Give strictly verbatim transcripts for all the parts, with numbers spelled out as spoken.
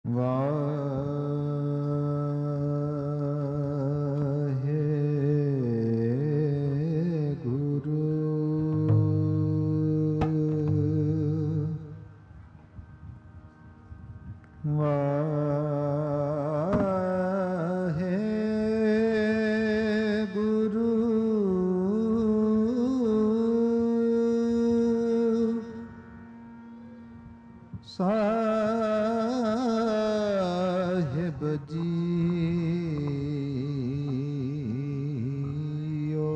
ਵਾਹਿਗੁਰੂ ਵਾਹਿਗੁਰੂ ਸਾਹਿਬ JIO.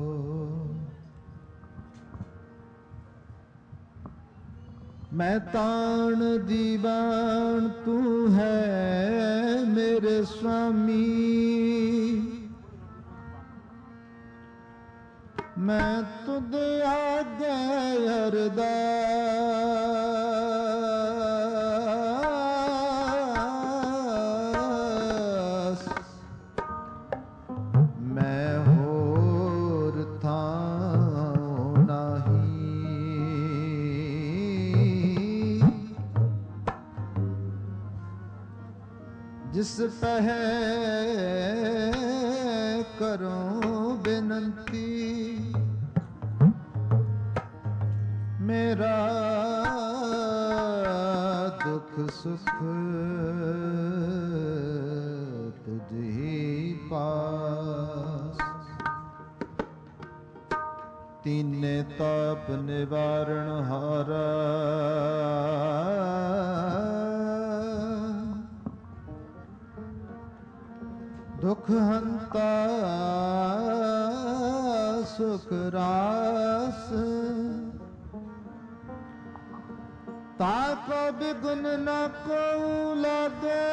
ਮੈਂ ਤਾਣ ਦੀਵਾਨ ਤੂੰ ਹੈ ਮੇਰੇ ਸੁਆਮੀ, ਮੈਂ ਤੁਧ ਆਗੇ ਅਰਦਾਸ, ਮੈਂ ਹੋਰ ਥਾਂ ਨਹੀਂ, ਜਿਸ ਪਹਿ ਕਰੋ ਬੇਨੰਤੀ, ਮੇਰਾ ਦੁੱਖ ਸੁਖ ਤੁਝ ਹੀ ਪਾਸ। ਤੀਨੇ ਤਾਪ ਨਿਵਾਰਣ ਹਾਰਾ, ਦੁਖ ਹੰਤਾ ਸੁਖ ਰਾਸ, ਤਾਕੋ ਬਿਗੁਨ ਨ ਕੋ ਲਾਗੇ,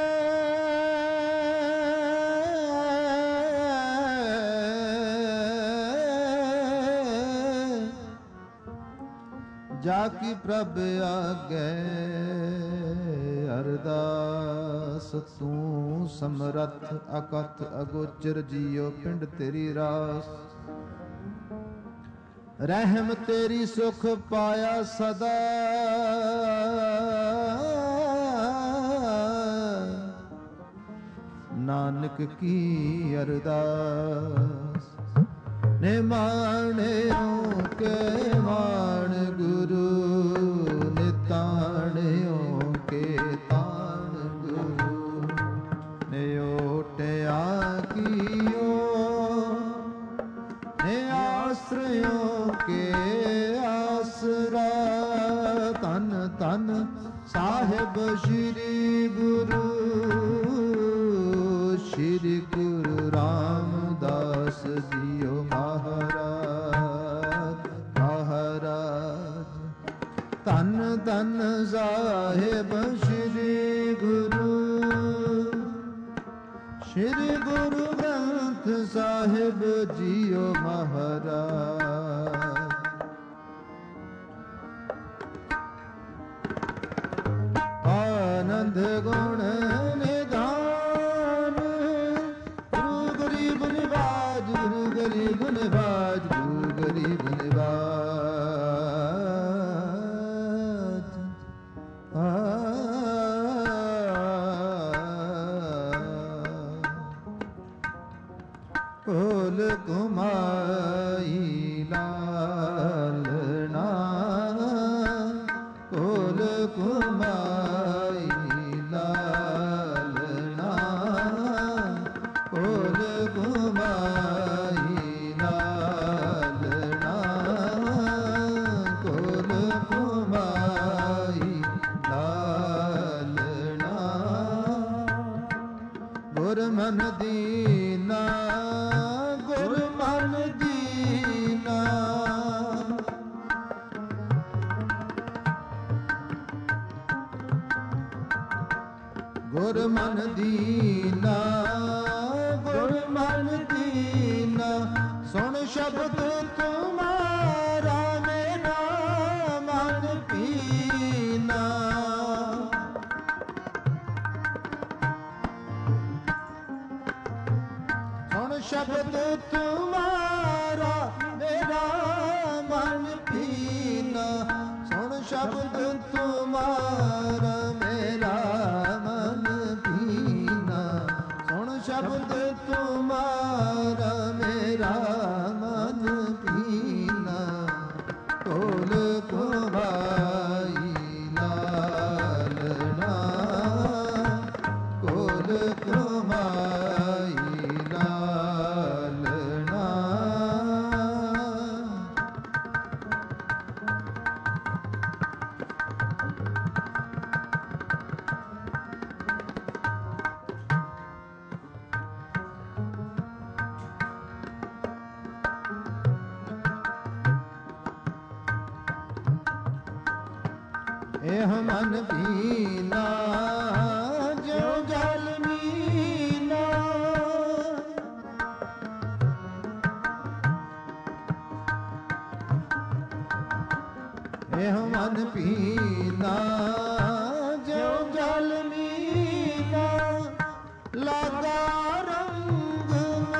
ਜਾ ਕੀ ਪ੍ਰਭ ਆਗੇ ਅਰਦਾਸ। ਤੂੰ ਸਮਰੱਥ ਅਕਥ ਅਗੋਚਰ ਜੀਉ, ਪਿੰਡ ਤੇਰੀ ਰਾਸ, ਰਹਿਮ ਤੇਰੀ ਸੁਖ ਪਾਇਆ ਸਦਾ, ਨਾਨਕ ਕੀ ਅਰਦਾਸ। ਨਿਮਾਣਿਓ ਕੇ ਮਾਣ ਗੁਰੂ, ਨਿਤਾਣਿਓ ਕੇ ਤਾਣ ਗੁਰੂ, ਨਿਓਟਿਆ ਕੀਓ ਨੇ ਆਸਰਿਓ ਕੇ ਆਸਰਾ। ਧਨ ਧਨ ਸਾਹਿਬ ਸ਼੍ਰੀ ਗੁਰੂ, ਸ਼੍ਰੀ ਗੁਰੂ ਰਾਮਦਾਸ ਜੀਓ ਮਹਾਰਾਜ ਮਹਾਰਾਜ। ਧਨ ਧਨ ਸਾਹਿਬ ਸ਼੍ਰੀ ਗੁਰੂ, ਸ਼੍ਰੀ ਗੁਰੂ ਗ੍ਰੰਥ ਸਾਹਿਬ ਜੀਓ ਮਹਾਰਾਜ। ਆਨੰਦ ਗੁਣ ਨਿਧਾਨ, ਗੁਰੂ ਗਰੀਬ ਨਿਵਾਜ, ਗੁਰੂ ਗਰੀਬ ਨਿਵਾਜ, ਗੁਰੂ ਗਰੀਬ ਨਿਵਾਜ। ਆ ਕੋਲ ਘੁਮਾਈ ਲਾਲਨਾ, ਕੋਲ ਘੁਮਾਈ ਲਾਲਨਾ, ਕੋਲ ਘੁਮਾਈ ਲਾਲਨਾ, ਕੋਲ ਘੁਮਾਈ ਲਾਲਨਾ। ਗੁਰ ਮਨ ਦੀਨਾ, ਗੁਰ ਮਨ ਦੀਨਾ, ਗੁਰ ਮਨ ਦੀਨਾ, ਗੁਰ ਮਨ ਦੀਨਾ। ਸੁਣ ਸ਼ਬਦ ਤੁਮਾਰਾ ਮੇਰਾ ਮਨ ਪੀਨਾ, ਸੁਣ ਸ਼ਬਦ ਤੁਮਾਰਾ ਮੇਰਾ ਮਨ ਪੀਨਾ, ਸੁਣ ਸ਼ਬਦ ਤੁਮਾਰਾ ਮੇਰਾ ਮਨ एह मन पीना ज्यों जल मीना, एह मन पीना ज्यों जल मीना, लागा रंग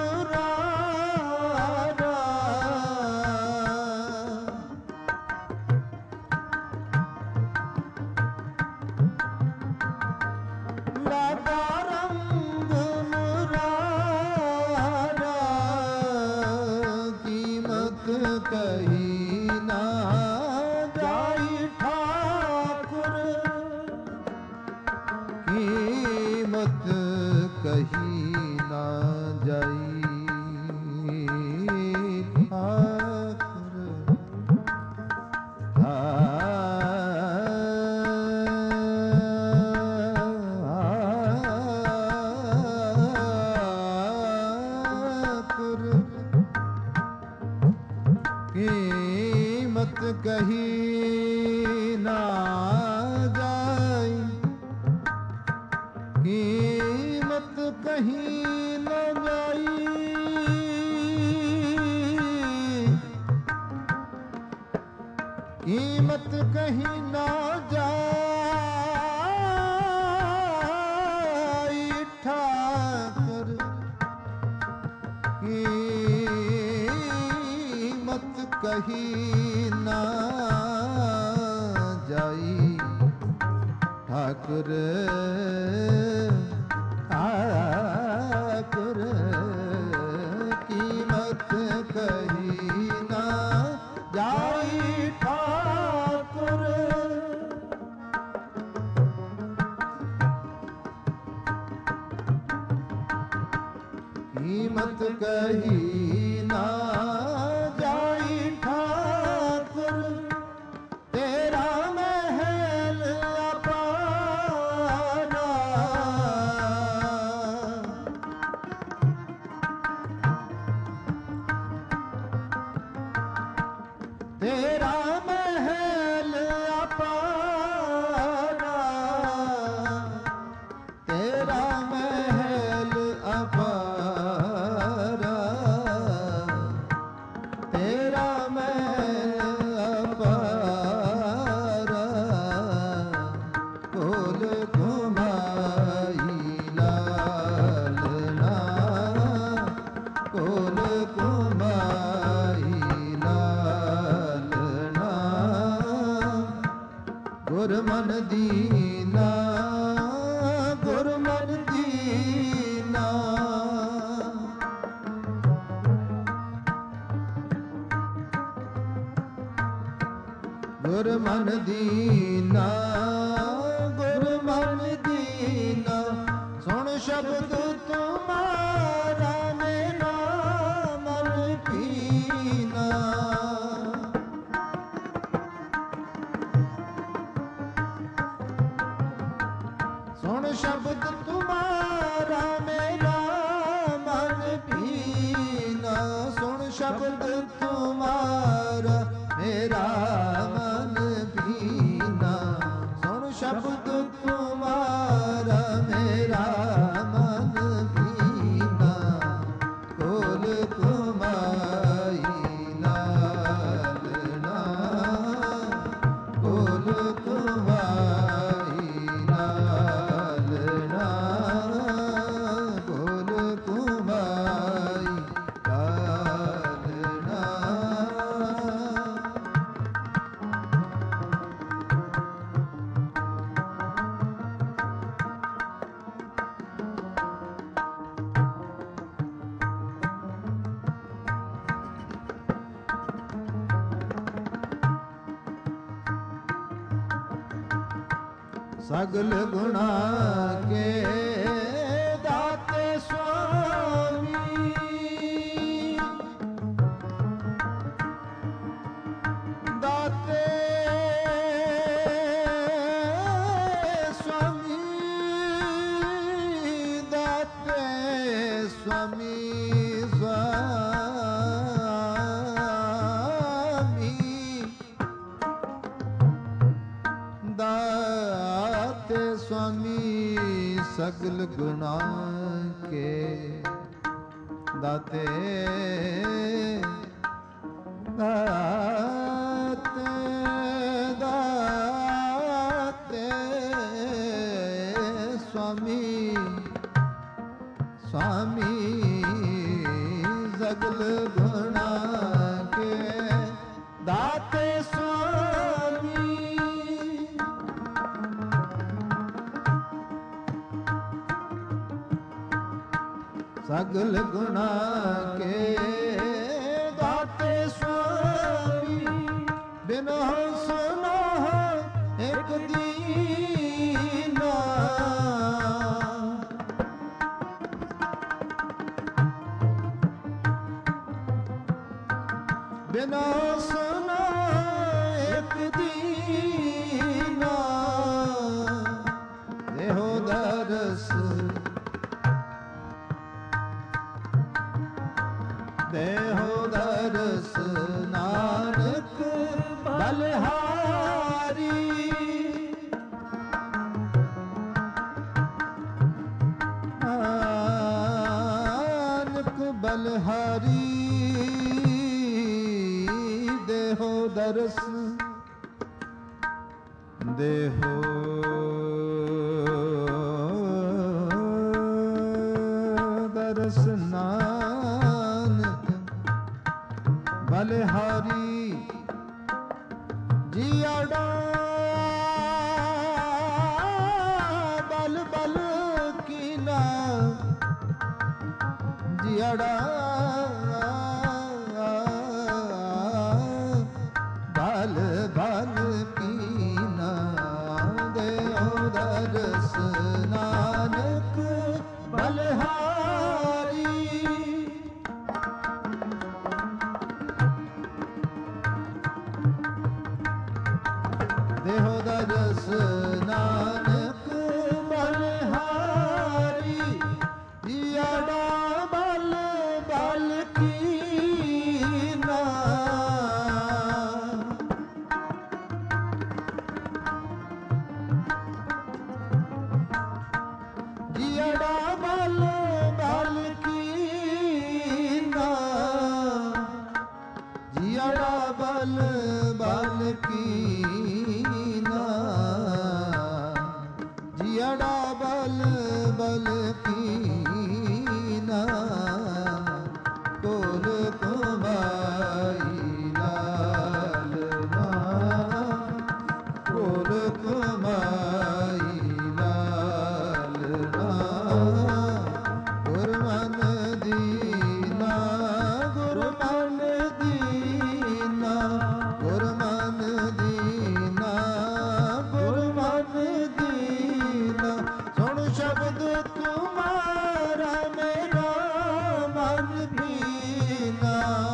मुरारा, लागा रंग मुरारा, कीमत कही ना जाई ठाकुर, कीमत कही ना जाई ठाकुर। ठाकुर कीमत कही ना जाई, कीमत कही न जाई, कीमत कही ना जाई ठाकुर, कीमत कही ना जाई ठाकुर। ठाकुर कीमत कही ना जाई ठाकुर। कीमत कही ना जाई ठाकुर, तेरा महल अपारा, तेरा महल अपारा, तेरा महल अपारा, तेरा महल अपारा, कोल कुमाई लालना, कोल कुमाई लालना, गुरमन दीना, गुरमन दीना, गुरमन दीना, गुरमन दीना, सुन शब्द तुम्हारा मेरा मन पीना, सुन शब्द तुम्हारा मेरा मन पीना, सुन शब्द तुम्हारा मेरा मन पीना, सुन शब्द तुम्हारा मेरा मन पीना, कोल कुमाई लालना, कोल कुमाई लालना, कोल कुमाई लालना। सगल गुणा के दाते स्वामी, दाते स्वामी, दाते स्वामी, स्वामी, दाते ਸਗਲ ਗੁਣਾ ਕੇ ਦਾਤੇ ਦਾਤੇ ਦਾਤੇ ਸੁਆਮੀ ਸੁਆਮੀ ਸਗਲ ਗੁਣਾ ਕੇ ਦਾਤੇ ਸੁਆਮੀ ਸਗਲ ਗੁਣਾ ਕੇ ਦਾਤੇ ਸੁਆਮੀ ਬਿਨ ਸੁਨਾ ਇੱਕ ਦੀਨਾ ਬਿਨ ਸੁਨਾ ਇੱਕ ਦੀਨਾ ਦੇਹੋ ਦਰਸ ਦੇਹੋ ਦਰਸ ਨਾਨਕ ਬਲਿਹਾਰੀ ਨਾਨਕ ਬਲਿਹਾਰੀ ਦੇਹੋ ਦਰਸ ਦੇਹੋ ਦਰਸ ਨਾਨਕ ਬਲਿਹਾਰੀ ਜੀੜਾ ਬਲ ਬਲ ਕੀਨਾ ਜੀੜਾ ਬਲ ਬਲ ਕੀਨਾ ਦੇਹੁ ਦਰਸ ਨਾਨਕ ਬਲਿਹਾਰੀ ਦੇਹੁ ਦਰਸ ਨਾਨਕ ਬਲਿਹਾਰੀ ਜੀੜਾ ਬਲ ਬਲ ਕੀਨਾ ਜੀੜਾ ਬਲ ਬਲ ਕੀਨਾ ਜੀੜਾ ਬਲ ਬਲ ਕੀਨਾ ਜੀੜਾ ਬਲ ਬਲ ਕੀਨਾ ਕੋਲ ਕਮਾਈ ਨਾਲ ਨਾ ਕੋਲ ਕਮਾਈ ਨਾਲ ਨਾ ਗੁਰਮਨ ਦੀਨਾ ਗੁਰਮਨ ਦੀਨਾ ਗੁਰਮਨ ਦੀਨਾ ਗੁਰਮਨ ਦੀਨਾ ਸੁਣ ਸ਼ਬਦ ਤੁਮਾਰਾ ਮੇਰਾ ਮਨ ਭੀਨਾ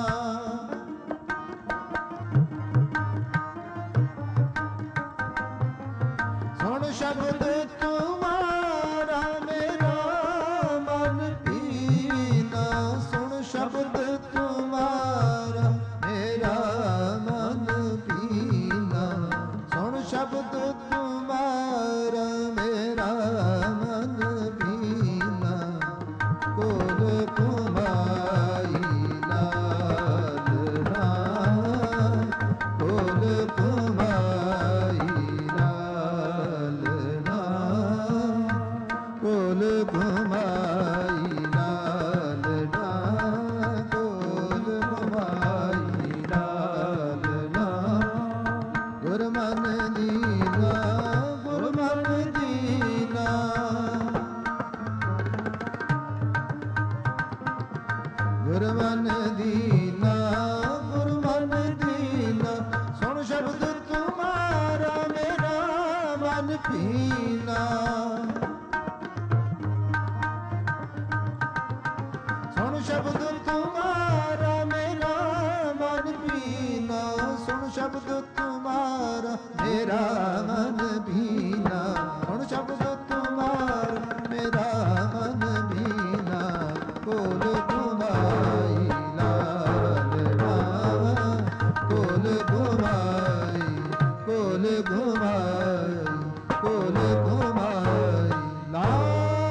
ਸੁਣ ਸ਼ਬਦ ਤੁਮਾਰਾ ਮੇਰਾ ਮਨ ਭੀਨਾ ਸੁਣ ਸ਼ਬਦ ਤੁਮਾਰਾ ਮੇਰਾ ਮਨ ਭੀਨਾ ਸੁਣ ਸ਼ਬਦ ਤੁਮਾਰਾ ਮੇਰਾ ਮਨ ਭੀਨਾ ਕੋਲ ਕਮਾਈ ਨਾਲ ਨਾ ਕੋਲ ਕਮਾਈ ਨਾਲ ਨਾ ਕੋਲ ਕਮਾਈ ਨਾਲ ਨਾ ਕੋਲ ਕਮਾਈ ਨਾਲ ਨਾ ਗੁਰਮਨ ਦੀਨਾ ਗੁਰਮਨ ਦੀਨਾ ਗੁਰਮਨ ਦੀਨਾ ਗੁਰਮਨ ਦੀਨਾ ਸੁਣ ਸ਼ਬਦ ਤੁਮਾਰਾ ਮੇਰਾ ਮਨ ਭੀਨਾ ਸੁਣ ਸ਼ਬਦ ਤੁਮਾਰਾ ਮੇਰਾ ਮਨ ਭੀਨਾ ਸੁਣ ਸ਼ਬਦ ਤੁਮਾਰਾ ਮੇਰਾ ਮਨ ਭੀਨਾ ਸੁਣ ਸ਼ਬਦ ਤੁਮਾਰਾ ਮੇਰਾ ਮਨ ਭੀਨਾ ਕੋਲ ਕਮਾਈ ਲਾਲ ਨਾ ਕੋਲ ਕਮਾਈ ਕੋਲ ਕਮਾਈ ਕੋਲ ਕਮਾਈ ਲਾਲ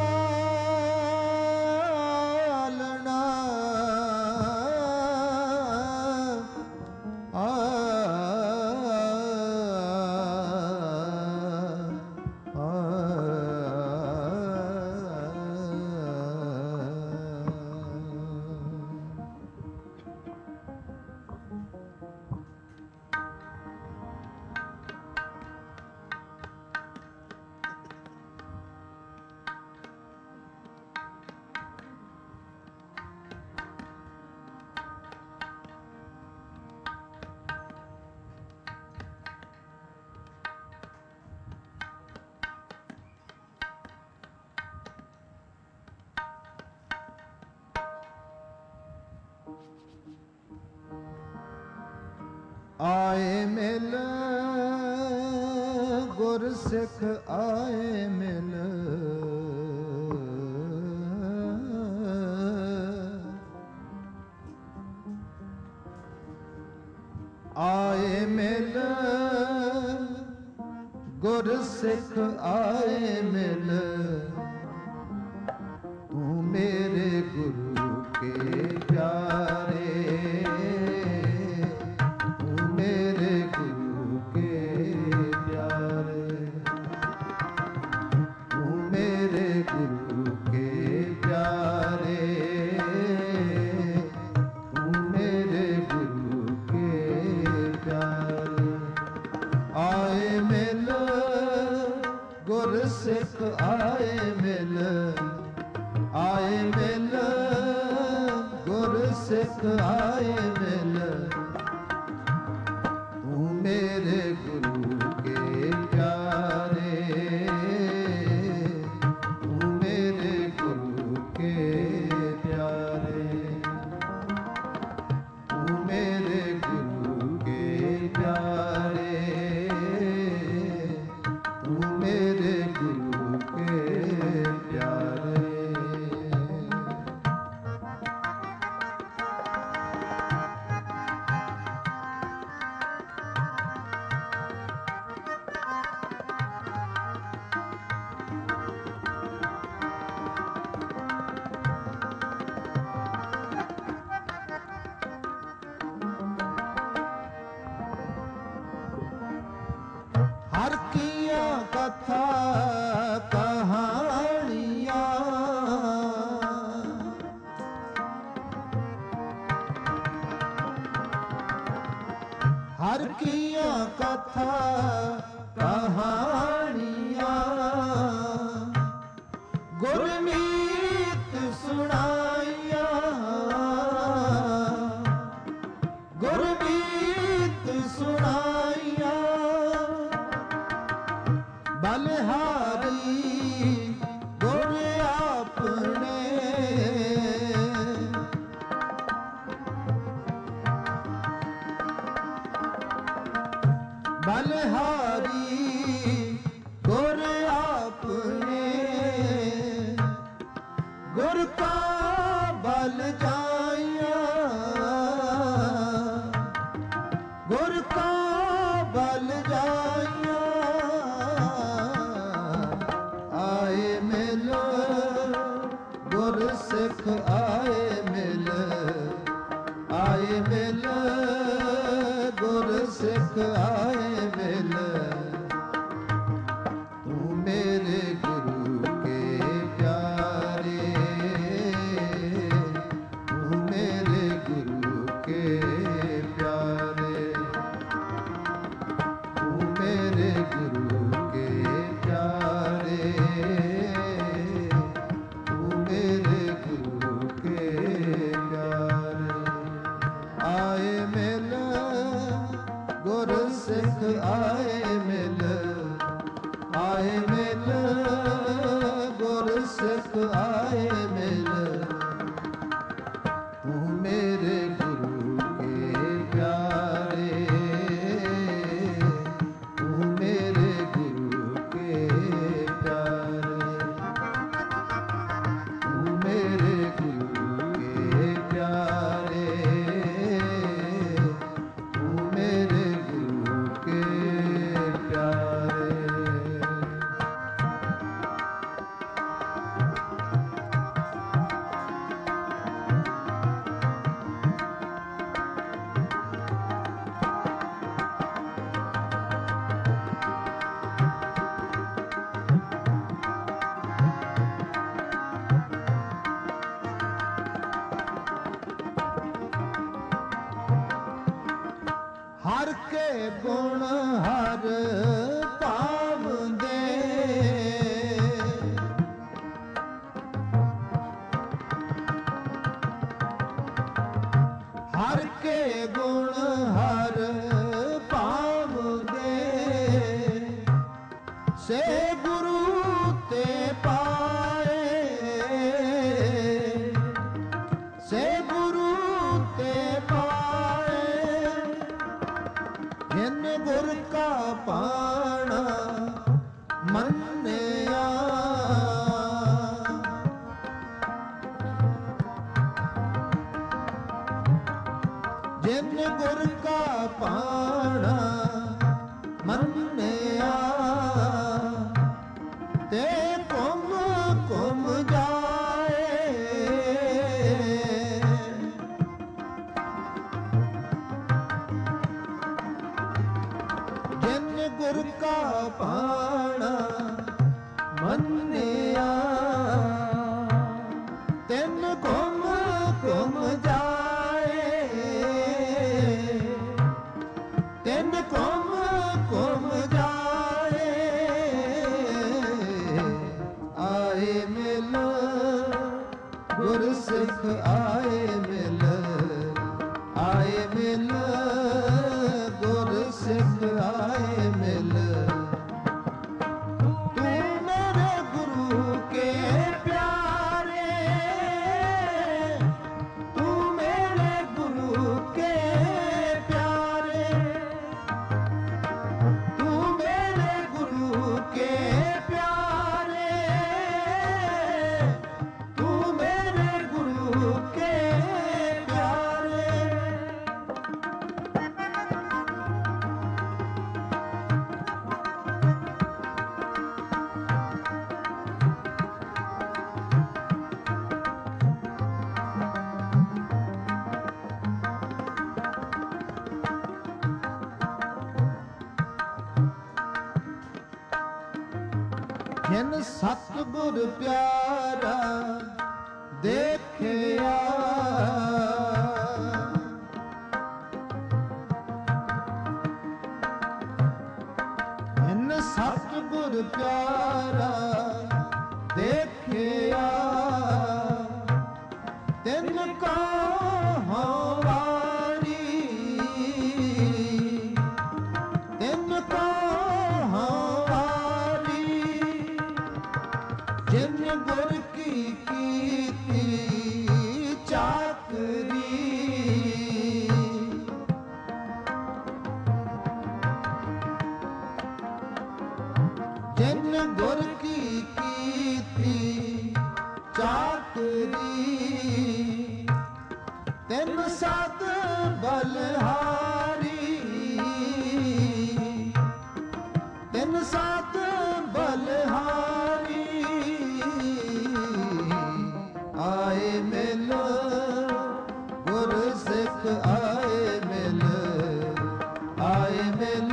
ਆਏ ਮਿਲ ਗੁਰ ਸਿੱਖ ਆਏ ਮਿਲ ਆਏ ਮਿਲ ਗੁਰ ਸਿੱਖ ਆਏ ਮਿਲ ਤੂੰ ਮੇਰੇ ਗੁਰੂ ਕੇ ਪਿਆਰੇ ਤੂੰ ਮੇਰੇ ਗੁਰੂ ਕੇ ਪਿਆਰੇ ਤੂੰ ਮੇਰੇ ਗੁਰੂ ਕੇ ਪਿਆਰੇ ਤੂੰ ਮੇਰੇ ਗੁਰੂ ਕੇ ਪਿਆਰੇ ਆਏ ਮਿਲ ਗੁਰ ਸਿੱਖ ਆਏ ਮਿਲ ਆਏ ਮਿਲ ਗੁਰ ਸਿੱਖ ਆਏ ਮਿਲ ਤੂੰ ਮੇਰੇ ਗੁਰੂ ਕੇ ਪਿਆਰੇ ਤੂੰ ਮੇਰੇ ਗੁਰੂ ਕੇ ਪਿਆਰੇ ਤੂੰ ਮੇਰੇ ਗੁਰੂ ਕੇ ਪਿਆਰੇ ਤੂੰ ਮੇਰੇ ਗੁਰੂ ਕੇ ਪਿਆਰੇ हर किया कथा कहानियाँ हर किया कथा कहानियाँ गुरमीत सुनाइया गुरमीत सुनाइया बलिहारी गुर आपने बलिहारी गुर आपने गुर का बल जाया गुर का बल जाया आए मिल गुर सिख आए मिल आए मिल गुर सिख आए मिल तू मेरे गुरु के प्यारे तू मेरे गुरु के प्यारे तू मेरे गुरु के प्यारे तू मेरे गुरु के प्यारे आए मिल गुर सिख आए मिल आए मिल गुर सिख आए मिल तू मेरे गुरु के प्यारे तू मेरे गुरु के प्यारे तू मेरे गुरु के प्यारे तू मेरे गुरु के प्यारे हर के गुण हर पावंदे हर के गुण हर पावंदे से गुरु ते पाए से गुरु ते पाए ਜਿਨ ਗੁਰ ਕਾ ਪਾਣਾ ਮੰਨਿਆ ਤੇ ਘੁਮ ਘੁਮ ਜਾਏ। ਜਿਨ ਗੁਰ ਕਾ ਪਾਣਾ ਮੰਨਿਆ ਤਿਨ ਘੁਮ ਘੁਮ ਜਾਏ। ਤਿਨ ਘੁਮ ਘੁਮ ਜਾਏ। ਆਏ ਮਿਲ ਗੁਰ ਸਿੱਖ ਆਏ ਮਿਲ। ਆਏ ਮਿਲ ਗੁਰ ਸਿੱਖ ਆਏ ਮਿਲ। ਜਿਨ ਸਤਿਗੁਰ ਪਿਆਰਾ ਦੇਖਿਆ ਜਿਨ ਸਤਿਗੁਰ ਪਿਆਰਾ ਦੇਖਿਆ ਤਿਨ ਕਾ ਹਵਾਰੀ ਤਿਨ ਕਾ ਜਿਨ ਗੁਰ ਕੀ ਕੀਤੀ ਚਾਕਰੀ। ਜਿਨ ਗੁਰ ਕੀ ਕੀਤੀ ਚਾਕਰੀ ਤਿਨ ਸਤ ਬਲਹਾਰੀ। ਤਿਨ ਸਤ ਬਲਹਾਰੀ। ਆਏ ਮਿਲ ਗੁਰ ਸਿੱਖ ਆਏ ਮਿਲ। ਆਏ ਮਿਲ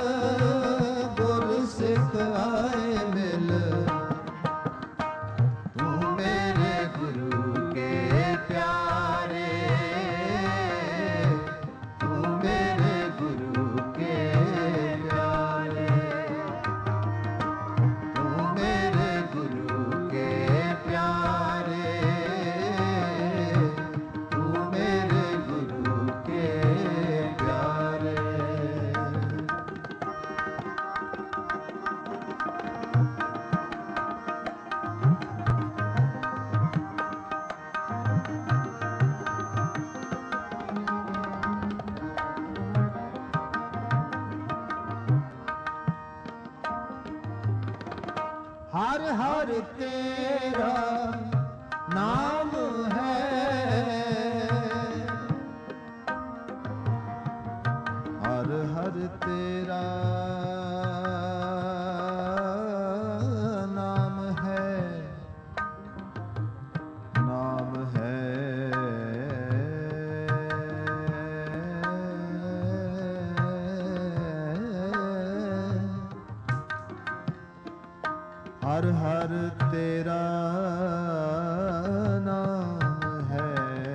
ਗੁਰ ਸਿੱਖ ਆਏ ਮਿਲ। ਤੂੰ ਮੇਰੇ ਗੁਰੂ ਕੇ ਪਿਆਰੇ। ਤੂੰ ਮੇਰੇ ਗੁਰੂ ਕੇ ਪਿਆਰੇ। ਤੂੰ ਮੇਰੇ ਗੁਰੂ ਕੇ ਪਿਆਰੇ। ਤੂੰ ਮੇਰੇ ਗੁਰੂ ਕੇ ਪਿਆਰੇ। ਹਰ ਹਰ ਤੇਰਾ ਨਾਮ ਹੈ। ਹਰ ਹਰ ਤੇਰਾ ਨਾਮ ਹੈ। ਨਾਮ ਹੈ ਹਰ ਹਰ ਤੇਰਾ ਨਾਮ ਹੈ।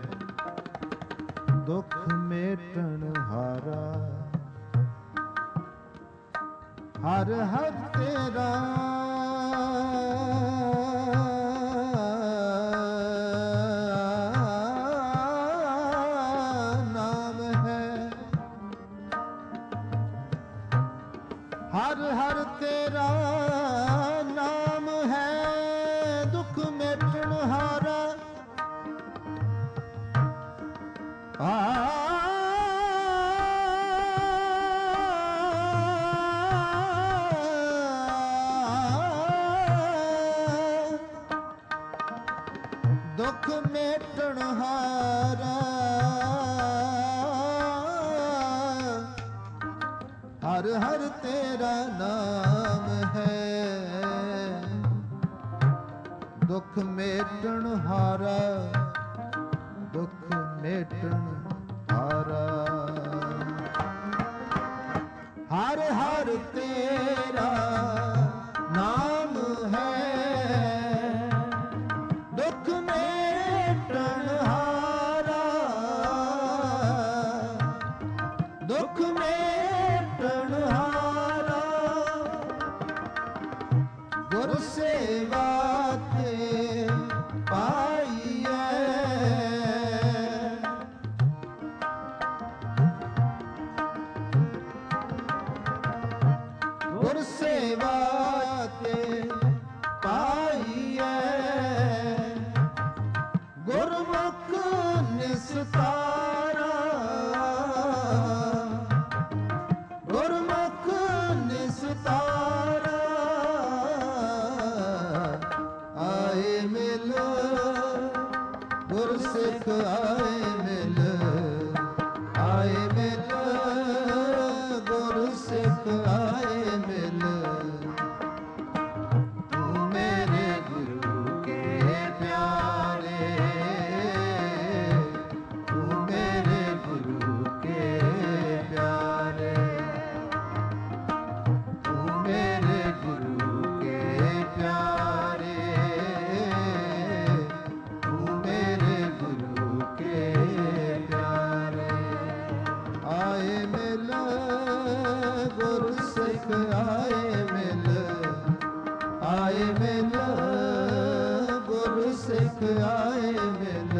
ਦੁੱਖ ਮੇਟਣ ਹਾਰਾ ਹਰ ਹਰ ਤੇਰਾ ਨਾਮ ਹੈ। ਹਰ ਹਰ ਤੇਰਾ ਨਾਮ ਹੈ। ਦੁੱਖ ਮੇਟਣ ਹਾਰਾ ਆ ਦੁੱਖ ਮੇਟਣ ਹਾਰਾ हर हर तेरा नाम है, दुख मेटन हारा, दुख मेटन हारा। हर हर तेरा नाम है, दुख मेटन हारा, दुख मेटन हारा। गुर सेवा ते पाइए, गुर सेवा ते पाइए, गुरमुख निस्तारा, गुरमुख निस्तारा। आए मिल गुर सिख आए मिल, आए मिल गुर सिख आए मिल। तू मेरे गुरु के प्यारे, तू मेरे गुरु के प्यारे, तू मेरे गुरु के प्यारे, तू मेरे गुरु के प्यारे। आए मिल गुर सिख आए मिल, आए मिल गुर सिख आए मिल।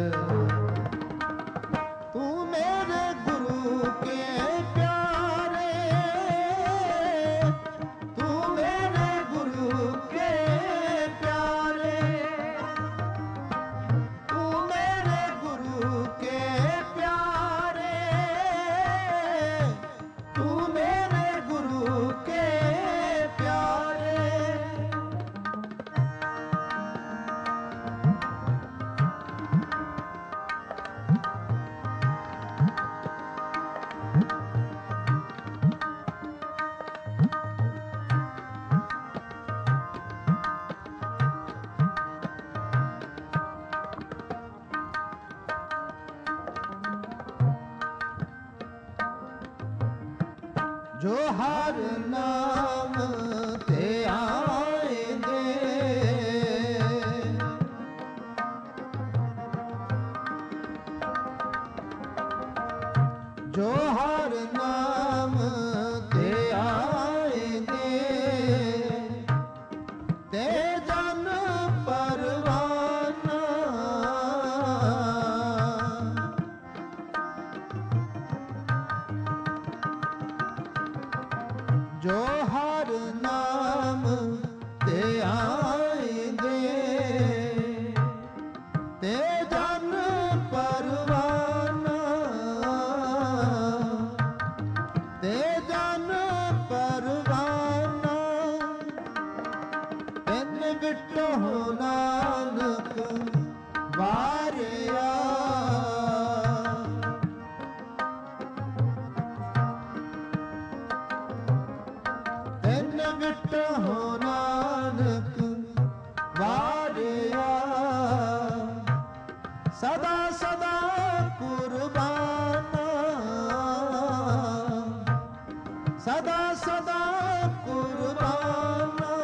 तू मेरे गुरु के प्यारे, तू मेरे गुरु के प्यारे, तू मेरे गुरु के प्यारे, तू मेरे गुरु के प्यारे। जो हर नाम ते आएंगे, जो हर नाम ते आएंगे, ते जन परवाना। जो हर नाम ते आएंगे, ते जन परवाना, ते जन परवाना। तिन बिटो नानक वारिया, तिन बिटो नानक वारिया। सदा सदा कुर्बाना, सदा सदा कुर्बाना।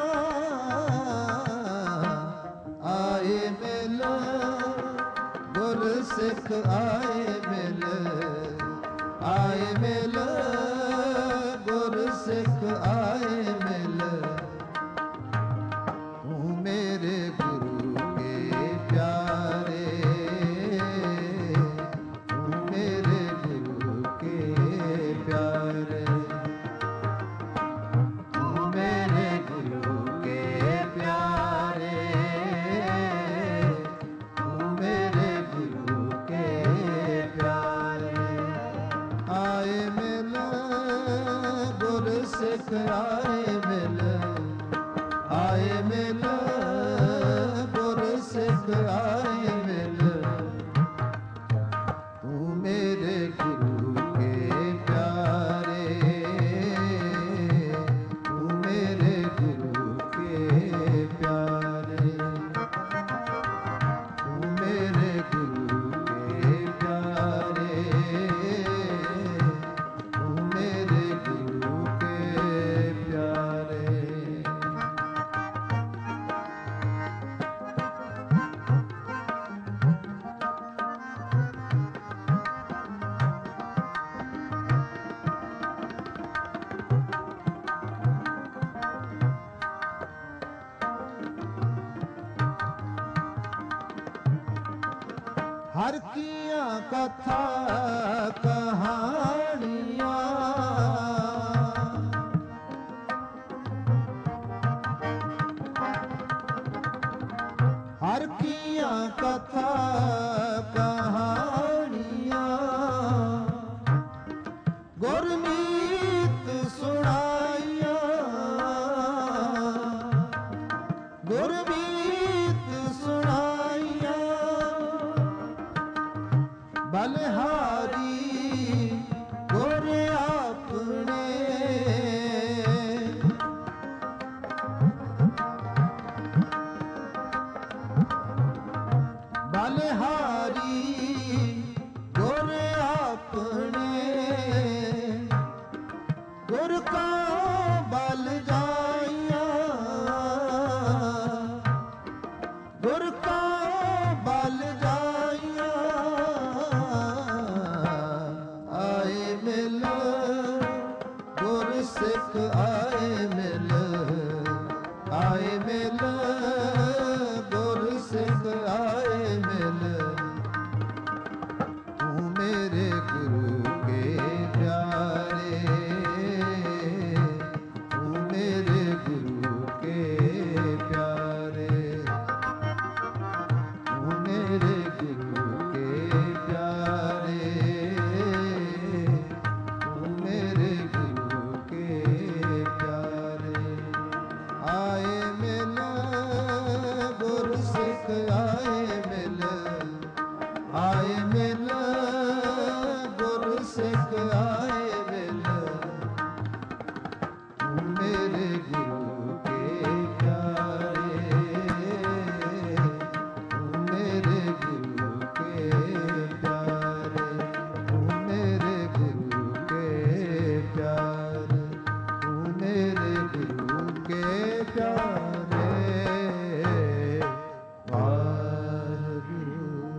आए मिल गुर सिख आए मिल, आए मिल गुर सिख आए मिल। तू मेरे गुरु के प्यारे, तू मेरे गुरु के प्यारे, तू मेरे गुरु के प्यारे, तू मेरे गुरु के प्यारे। आए मिल गुर सिख आए ਹਰ ਕੀਆਂ ਕਥਾ ਕਹਾਣੀਆਂ, ਹਰ ਕੀਆਂ ਕਥਾ ਕਹਾਣੀਆਂ, ਗੁਰਮੀਤ ਸੁਣਾਈਆਂ, ਗੁਰਮੀਤ ਸੁਣਾਈਆਂ, ਬਲਿਹਾਰੀ ਗੁਰ ਆਪਣੇ, ਬਲਿਹਾਰੀ ਗੁਰ ਆਪਣੇ, ਗੁਰ ਕਾ ਬਲ ਜਾਈਆਂ, ਗੁਰ ਕਾ ਬਲ ਜਾਈਆਂ, ਆਏ ਮਿਲ ਗੁਰ ਸਿੱਖ ਆਏ ਮਿਲ, ਆਏ ਮਿਲ ਗੁਰ ਸਿੱਖ ਆਏ ਮਿਲ, ਤੂੰ ਮੇਰੇ ਗੁਰੂ ਕੇ ਪਿਆਰੇ, ਤੂੰ ਮੇਰੇ ਗੁਰੂ ਕੇ ਪਿਆਰੇ, ਤੂੰ ਮੇਰੇ ਗੁਰੂ ਕੇ ਪਿਆਰੇ, ਤੂੰ ਮੇਰੇ ਗੁਰੂ ਕੇ ਪਿਆਰੇ, ਆਏ ਮਿਲ ਗੁਰ ਸਿੱਖ ਆਏ ਮਿਲ, ਆਏ ਮਿਲ ਗੁਰ ਸਿੱਖ ਆਏ ਮਿਲ, ਤੂੰ ਮੇਰੇ ਗੁਰੂ ਕੇ ਪਿਆਰੇ, ਤੂੰ ਮੇਰੇ ਗੁਰੂ ਕੇ ਪਿਆਰੇ, ਤੂੰ ਮੇਰੇ ਗੁਰੂ ਕੇ ਪਿਆਰੇ, ਤੂੰ ਮੇਰੇ ਗੁਰੂ ਕੇ ਪਿਆਰੇ, ਵਾਹਿਗੁਰੂ।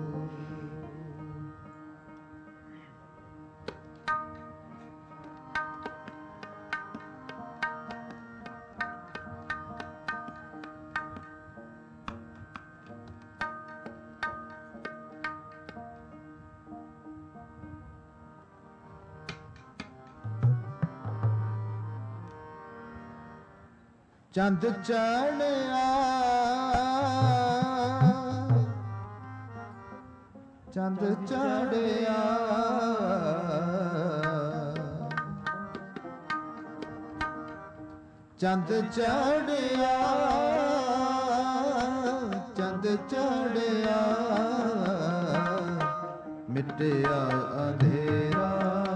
ਚੰਦ ਚੜਿਆ, ਚੰਦ ਚੜਿਆ, ਚੰਦ ਚੜਿਆ, ਚੰਦ ਚੜਿਆ, ਮਿਟਿਆ ਅੰਧੇਰਾ,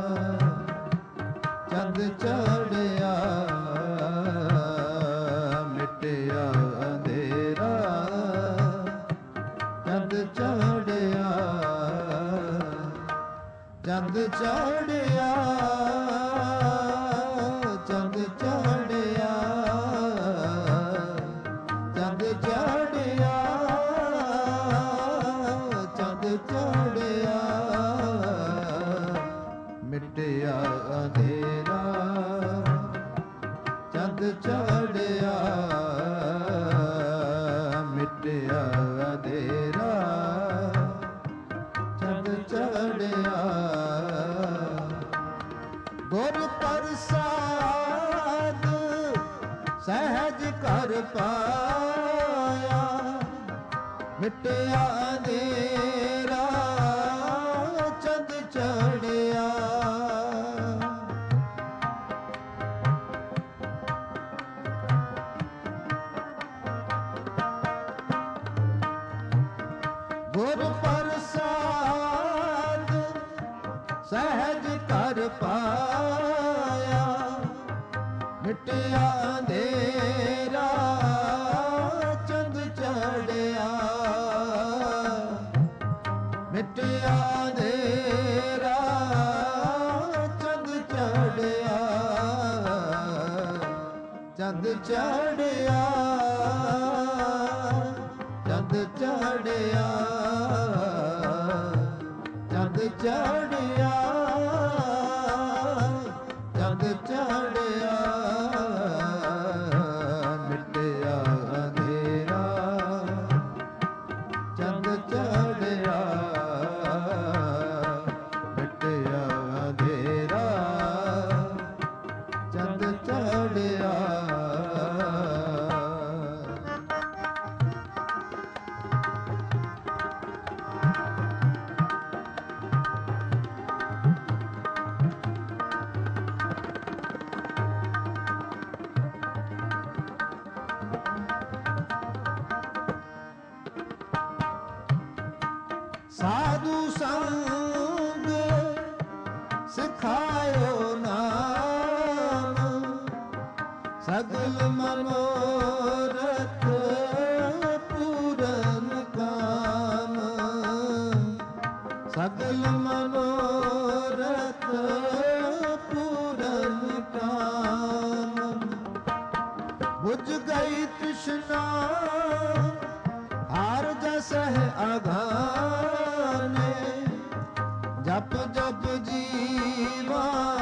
ਚੰਦ ਚੜਿਆ, ਮਿਟਿਆ ਅੰਧੇਰਾ, ਚੰਦ ਚੜਿਆ, ਚੰਦ ਚੜਿਆ, ਚੰਦ ਚੜਿਆ, ਚੰਦ ਚੜਿਆ, ਚੰਦ ਚੜਿਆ, ਮਿਟਿਆ ਅੰਧੇਰਾ, ਚੰਦ ਚੜਿਆ, ਮਿਟਿਆ ਅੰਧੇਰਾ, ਚੰਦ ਚੜਿਆ, ਗੁਰ ਪ੍ਰਸਾਦ ਸਹਿਜ ਕਰ ਪਾਇਆ, ਮਿਟਿਆ ਅੰਧੇਰਾ, ਚੰਦ ਚੜਿਆ, ਗੁਰ ਪ੍ਰਸਾਦ ਸਹਿਜ ਕਰ ਪਾਇਆ, ਮਿਟਿਆ ਅੰਧੇਰਾ, ਚੰਦ ਚੜਿਆ, ਮਿਟਿਆ ਅੰਧੇਰਾ, ਚੰਦ ਚੜਿਆ, ਚੰਦ ਚੜਿਆ, ਚੰਦ ਚੜਿਆ, ਚੰਦ ਚੜਿਆ, ਚੰਦ ਚੜਿਆ, ਮਿਟਿਆ ਅੰਧੇਰਾ, ਚੰਦ ਚੜਿਆ, ਸਾਧੂ ਸੰਗ ਸਿਖਾਇਓ ਨਾਮ, ਸਗਲ ਮਨੋਰਥ ਪੂਰਨ ਕਾਮ, ਸਗਲ ਮਨੋਰਥ ਪੂਰਨ ਕਾਮ। ਬੁਝ ਗਈ ਤ੍ਰਿਸ਼ਨਾ ਹਾਰ ਜਸ ਹੈ ਆਘਾਨੇ, ਜਪ ਜਪ ਜੀਵਾ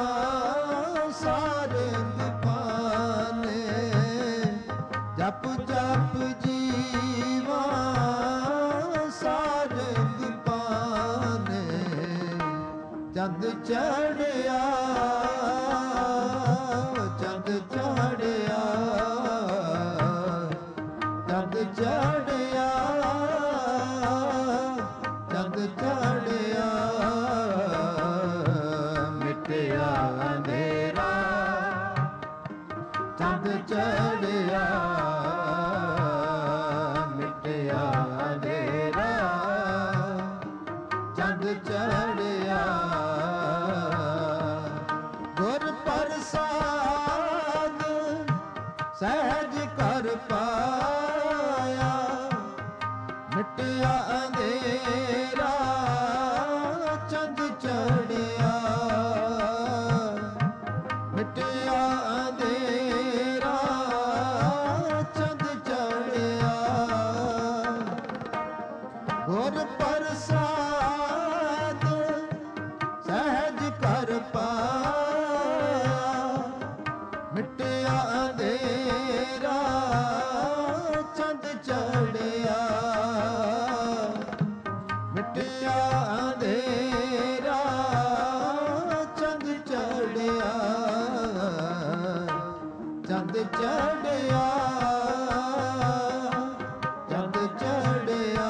ਸਾਰੇ ਪਾਨੇ, ਜਪ ਜਪ ਜੀਵਾ ਸਾਰੇ ਪਾਨੇ। ਚੰਦ ਚੜਿਆ ਚੰਦ ਚੜਿਆ ਚੰਦ ਚੜਿਆ ਚੰਦ ਚੜਿਆ, ਮਿਟਿਆ ਅੰਧੇਰਾ ਚੰਦ ਚੜਿਆ, ਮਿਟਿਆ ਅੰਧੇਰਾ ਚੰਦ ਚੜਿਆ। ਗੁਰ ਪ੍ਰਸਾਦ ਸਹਿਜ ਕਰ ਪਾਇਆ, ਮਿਟਿਆ ਅੰਧੇਰਾ ਚੰਦ ਚੜਿਆ, ਮਿਟਿਆ ਅੰਧੇਰਾ ਚੰਦ ਚੜਿਆ। ਗੁਰ ਪ੍ਰਸਾਦ ਸਹਿਜ ਕਰ ਪਾਇਆ, ਮਿਟਿਆ ਅੰਧੇਰਾ ਚੰਦ ਚੜਿਆ, ਮਿਟਿਆ ਅੰਧੇਰਾ ਚੰਦ ਚੜਿਆ, ਚੰਦ ਚੜਿਆ ਚੰਦ ਚੜਿਆ,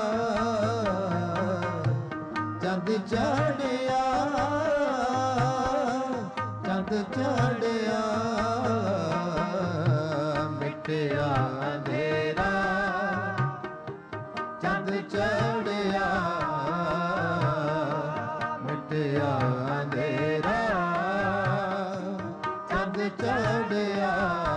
ਚੰਦ ਚੜਿਆ ਚੰਦ ਚੜਿਆ, ਮਿਟਿਆ ਅੰਧੇਰਾ ਚੰਦ ਚੜਿਆ, ਮਿਟਿਆ ਅੰਧੇਰਾ ਚੰਦ ਚੜਿਆ।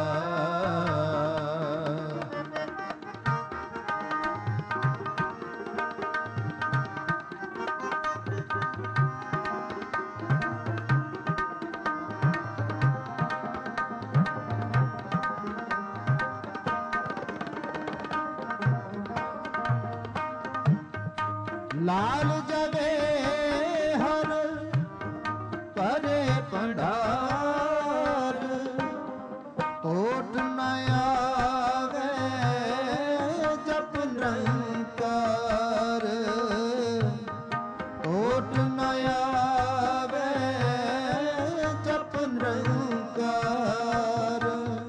ਲਾਲ ਜਵੇ ਹਰ ਪਰੇ ਭੰਡਾਰ, ਟੋਟ ਨ ਆਵੇ ਜਪ ਨਿਰੰਕਾਰ, ਟੋਟ ਨ ਆਵੇ ਜਪ ਨਿਰੰਕਾਰ।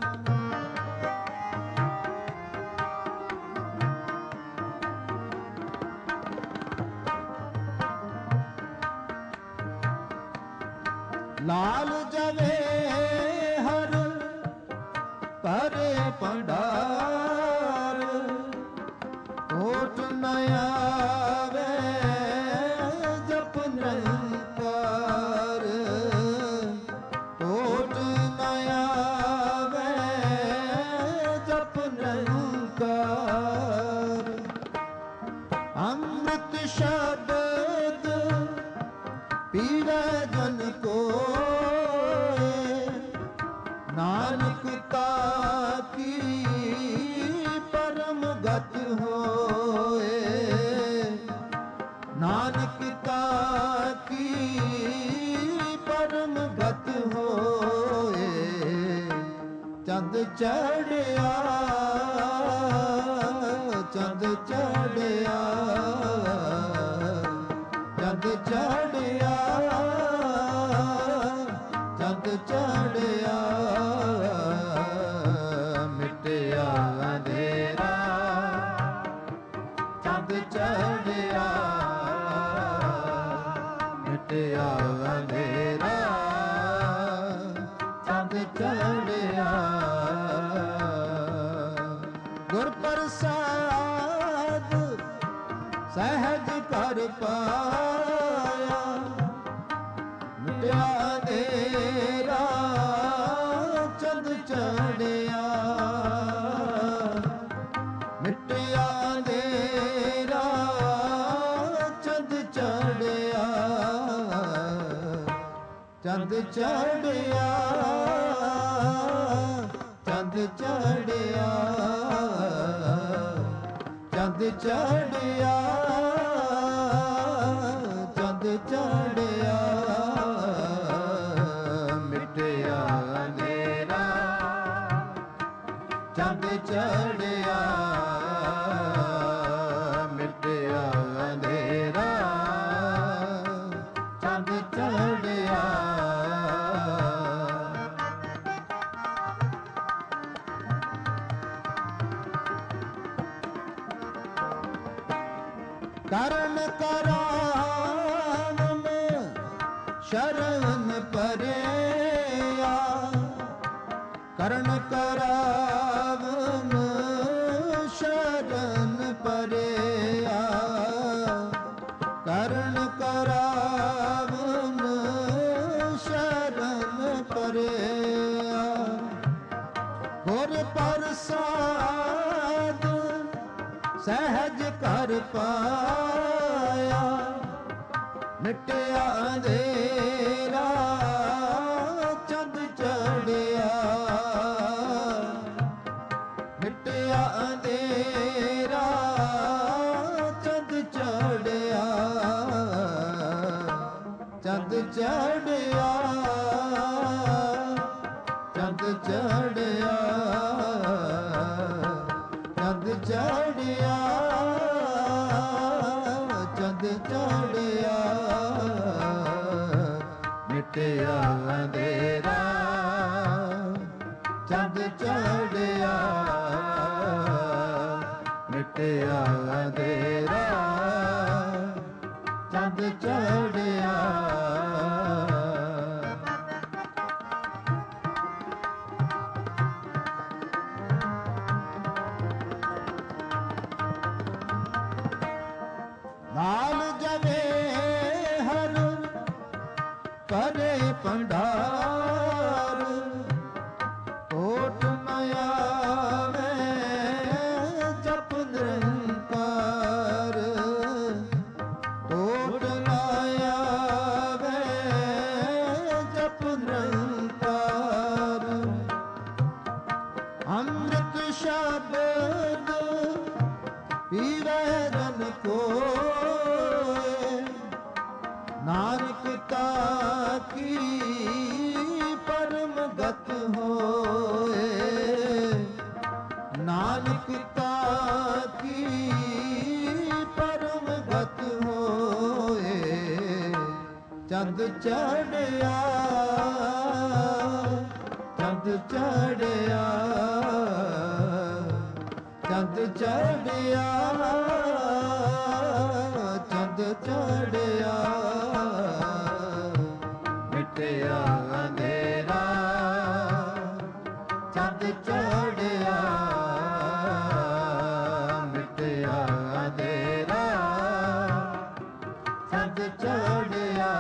ਲਾਲ ਜਵੇ ਹਰ ਪਰੇ ਭੰਡਾਰ, ਟੋਟ ਨ ਆਵੇ ਜਪ ਨਿਰੰਕਾਰ, ਟੋਟ ਨ ਆਵੇ ਜਪ ਨਿਰੰਕਾਰ। ਅੰਮ੍ਰਿਤ ਸ਼ਬਦ ਪੀਵੈ ਜਨ ਕੋਇ, ਨਾਨਕ ਤਾਕੀ ਪਰਮ ਗਤ ਹੋਏ, ਨਾਨਕ ਤਾਕੀ ਪਰਮ ਗਤ ਹੋਏ। ਚੰਦ ਚੜਿਆ ਚੰਦ ਚੜਿਆ ਚੰਦ ਚੜਿਆ ਚੰਦ ਚੜਿਆ, ਮਿਟਿਆ ਅੰਧੇਰਾ ਚੰਦ ਚੜਿਆ, ਮਿਟਿਆ ਅੰਧੇਰਾ ਚੰਦ ਚੜਿਆ। ਗੁਰ ਪ੍ਰਸਾਦ ਸਹਿਜ ਕਰ ਪਾਇਆ, ਮਿਟਿਆ ਅੰਧੇਰਾ ਚੰਦ ਚੜਿਆ, ਮਿਟਿਆ ਅੰਧੇਰਾ ਚੰਦ ਚੜਿਆ, ਚੰਦ ਚੜਿਆ, ਚੰਦ ਚੜਿਆ, ਚੰਦ ਚੜਿਆ, ਚੰਦ ਚੜਿਆ, ਮਿਟਿਆ ਅੰਧੇਰਾ ਚੰਦ ਚੜਿਆ, ਮਿਟਿਆ ਅੰਧੇਰਾ ਚੰਦ ਚੜਿਆ। ਕਰਨ ਕਰਾਵਨ ਸ਼ਰਨ ਪਰਿਆ, ਕਰਨ ਕਰਾਵਨ ਸ਼ਰਨ ਪਰਿਆ, ਕਰਨ ਕਰਾਵਨ ਸ਼ਰਨ ਪਰਿਆ, ਗੁਰ ਪ੍ਰਸਾਦ ਸਹਿਜ ਕਰ ਪਾਇਆ, ਮਿਟਿਆ ਅੰਧੇਰਾ ਚੰਦ ਚੜਿਆ, ਮਿਟਿਆ ਅੰਧੇਰਾ ਚੰਦ ਚੜਿਆ, ਚੰਦ ਚੜਿਆ, ਚੰਦ ਚੜਿਆ, ਚੰਦ ਚੜਿਆ, ਚੰਦ ਚੜਿਆ, ਮਿਟਿਆ ਅੰਧੇਰਾ ਚੰਦ ਚੜਿਆ, ਮਿਟਿਆ ਅੰਧੇਰਾ ਚੰਦ ਚੜਿਆ। ਨਾਲ ਜਵੇ ਹਰ ਪਰੇ ਭੰਡਾਰ, ਓਟ ਨ ਆਵੇ ਜਪ ਨਿਰੰਕਾਰ, ਓਟ ਨ ਆਵੇ ਜਪ ਨਿਰੰਕਾਰ, ਅੰਮ੍ਰਿਤ ਸ਼ਬਦ ਪੀਵੇ ਜਨ ਕੋਇ, ਨਾਨਕ ਤਾਕੀ ਪਰਮ ਗਤ ਹੋਏ, ਨਾਨਕ ਤਾਕੀ ਪਰਮ ਗਤ ਹੋਏ, ਚੰਦ ਚੜਿਆ, ਚੰਦ ਚੜਿਆ, ਚੰਦ ਚੜਿਆ, ਚੰਦ ਚੜਿਆ, ਮਿਟਿਆ ਅੰਧੇਰਾ ਚੰਦ ਚੜਿਆ, ਮਿਟਿਆ ਅੰਧੇਰਾ ਚੰਦ ਚੜਿਆ,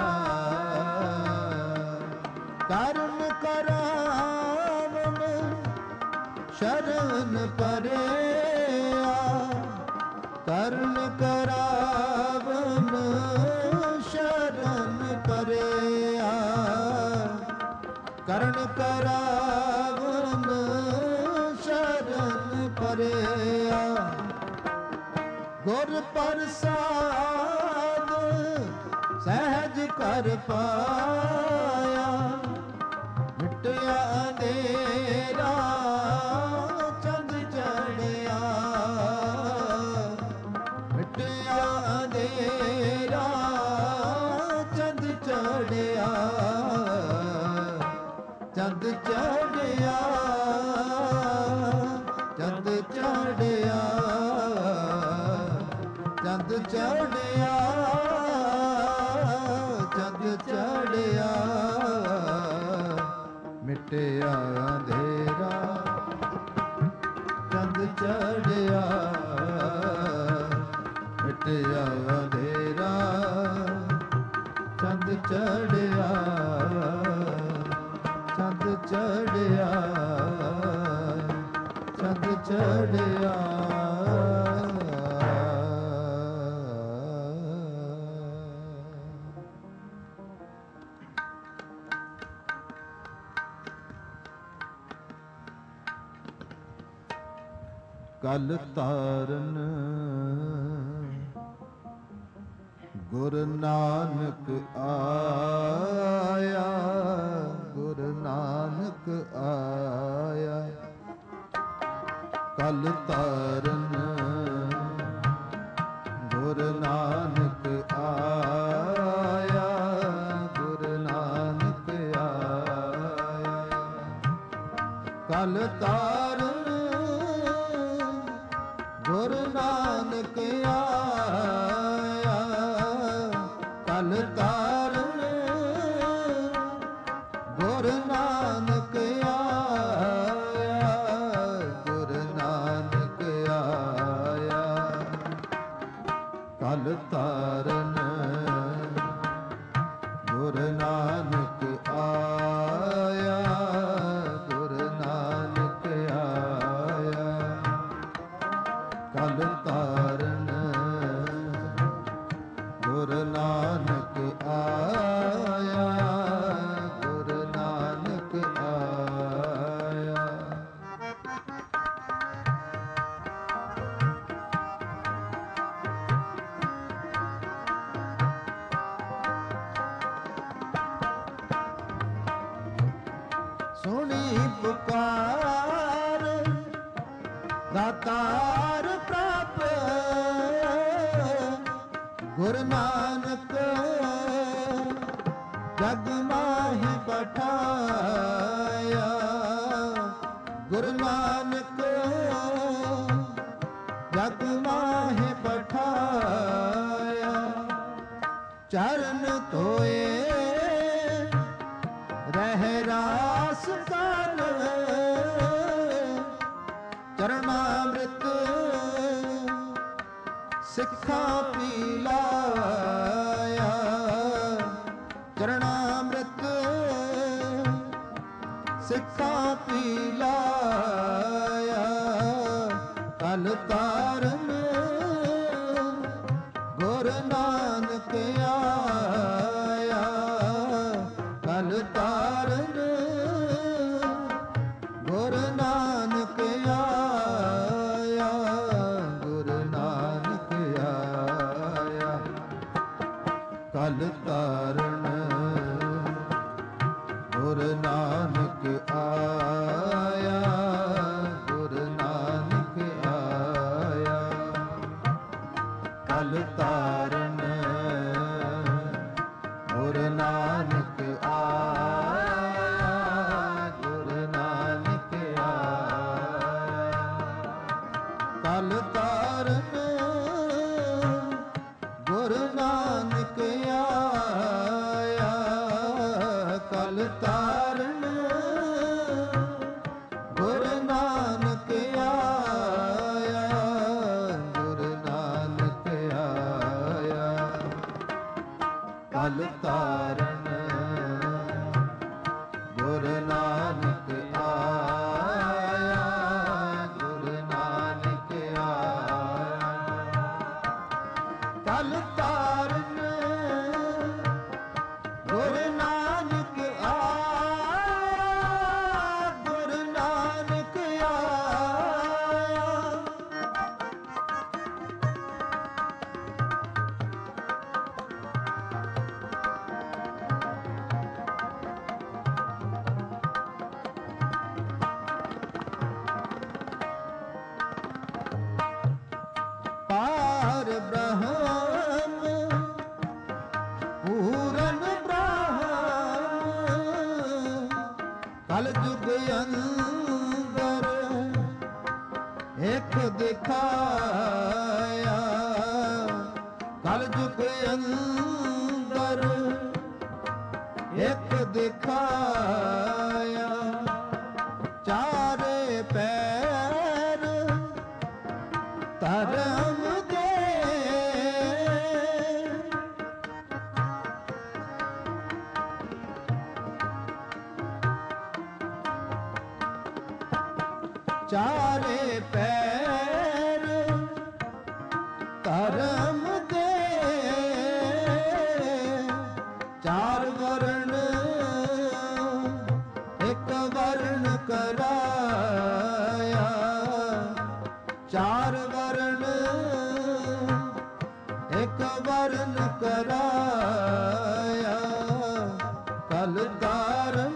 ਕਰਨ ਕਰਾਵਨ ਸ਼ਰਨ ਪਰਿਆ, ਕਰਨ ਕਰਾਵਨ ਸ਼ਰਨ ਪਰਿਆ, ਕਰਨ ਕਰਾਵਨ ਸ਼ਰਨ ਪਰਿਆ, ਗੁਰ ਪ੍ਰਸਾਦ ਸਹਿਜ ਕਰ ਪਾਇਆ, ਮਿਟਿਆ ਅੰਧੇਰਾ ਚੰਦ ਚੜਿਆ, ਮਿਟਿਆ ਅੰਧੇਰਾ ਚੰਦ ਚੜਿਆ, ਚੰਦ ਚੜਿਆ, ਚੰਦ ਚੜਿਆ, ਚੰਦ ਚੜਿਆ, ਚੰਦ ਚੜਿਆ, ਮਿਟਿਆ ਅੰਧੇਰਾ ਚੰਦ ਚੜਿਆ, ਮਿਟ ਚੜਿਆ ਅੰਧੇਰਾ, ਚੰਦ ਚੜਿਆ, ਚੰਦ ਚੜਿਆ, ਚੰਦ ਚੜਿਆ। ਕਲ ਤਾਰਨ ਗੁਰ ਨਾਨਕ ਆਇਆ, ਗੁਰ ਨਾਨਕ ਆਇਆ। ਕਲ ਤਾਰਨ ਗੁਰ ਨਾਨਕ ਆਇਆ, ਗੁਰ ਨਾਨਕ ਆਇਆ। ਕਲ ਤਾਰਨ ਗੁਰ ਨਾਨਕ ਆਇਆ, ਕਲ ਤਾਰਨ ਗੁਰ ਨਾਨਕ ਆਇਆ, ਗੁਰ ਨਾਨਕ ਆਇਆ। ਕਲ ਤਾਰਨ ਗੁਰ ਨਾਨਕ ਆਇਆ, ਗੁਰ ਨਾਨਕ ਆਇਆ। ਕਲ ਤਾਰਨ ਗੁਰ ਨਾਨਕ ਆਇਆ, ਗੁਰ ਨਾਨਕ ਆਇਆ। ਸੁਣੀ ਪੁਕਾਰ ਦਾਤਾਰ ਪ੍ਰਭ, ਗੁਰ ਨਾਨਕ ਜਗ ਮਾਹਿ ਪਠਾਇਆ, ਗੁਰ ਨਾਨਕ ਜਗ ਮਾਹਿ ਪਠਾਇਆ। ਚਰਨ ਧੋਏ ਰਹਿ ਰਾਸ ਕਾਲ, ਚਰਨਾਮ੍ਰਿਤ ਸਿੱਖਾਂ ਪੀ ਲਾਇਆ, ਚਰਨਾਮ੍ਰਿਤ ਸਿੱਖਾਂ ਪੀ ਲਾਇਆ। ਕਲ ਤਾਰਨ ਗੁਰ ਨਾਨਕ ਆਇਆ, ਕਲ ਤਾਰਨ ਗੁਰ ਨਾਨਕ ਆਇਆ, ਗੁਰ ਨਾਨਕ ਆਇਆ। ਕਲ ਤਾਰਨ ਗੁਰ ਨਾਨਕ ਆਇਆ, ਗੁਰ ਨਾਨਕ ਆਇਆ। ਕਲ ਤਾਰਨ ਗੁਰ ਨਾਨਕ ਆਇਆ, ਗੁਰ ਨਾਨਕ ਆਇਆ। ਕਲ ਤਾਰਨ ਗੁਰ ਨਾਨਕ ਆਇਆ, ਕਲ ਤਾਰਨ ਗੁਰ ਨਾਨਕ ਆਇਆ, ਗੁਰ ਨਾਨਕ ਆਇਆ। ਕਲ ਤਾਰਨ ਗੁਰ ਨਾਨਕ ਆਇਆ, ਗੁਰ ਨਾਨਕ ਆਇਆ। ਕਲ ਤਾਰਨ ਗੁਰ ਨਾਨਕ ਆਇਆ, ਗੁਰ ਨਾਨਕ ਆਇਆ। ਪਾਰ ਬ੍ਰਹਮ ਪੂਰਨ ਬ੍ਰਹਮ, ਕਲ ਜੁਗ ਅੰਦਰ ਇੱਕ ਦਿਖਾਇਆ, ਕਲ ਜੁਗ ਅੰਦਰ ਇੱਕ ਦਿਖਾਇਆ। ਚਾਰੇ ਪੈਰ ਧਰਮ ਦੇ ਚਾਰੇ ਪੈਰ ਧਰਮ ਦੇ, ਚਾਰ ਵਰਨ ਇੱਕ ਵਰਨ ਕਰਾਇਆ, ਚਾਰ ਵਰਨ ਇੱਕ ਵਰਨ ਕਰਾਇਆ, ਕਲ ਤਾਰਨ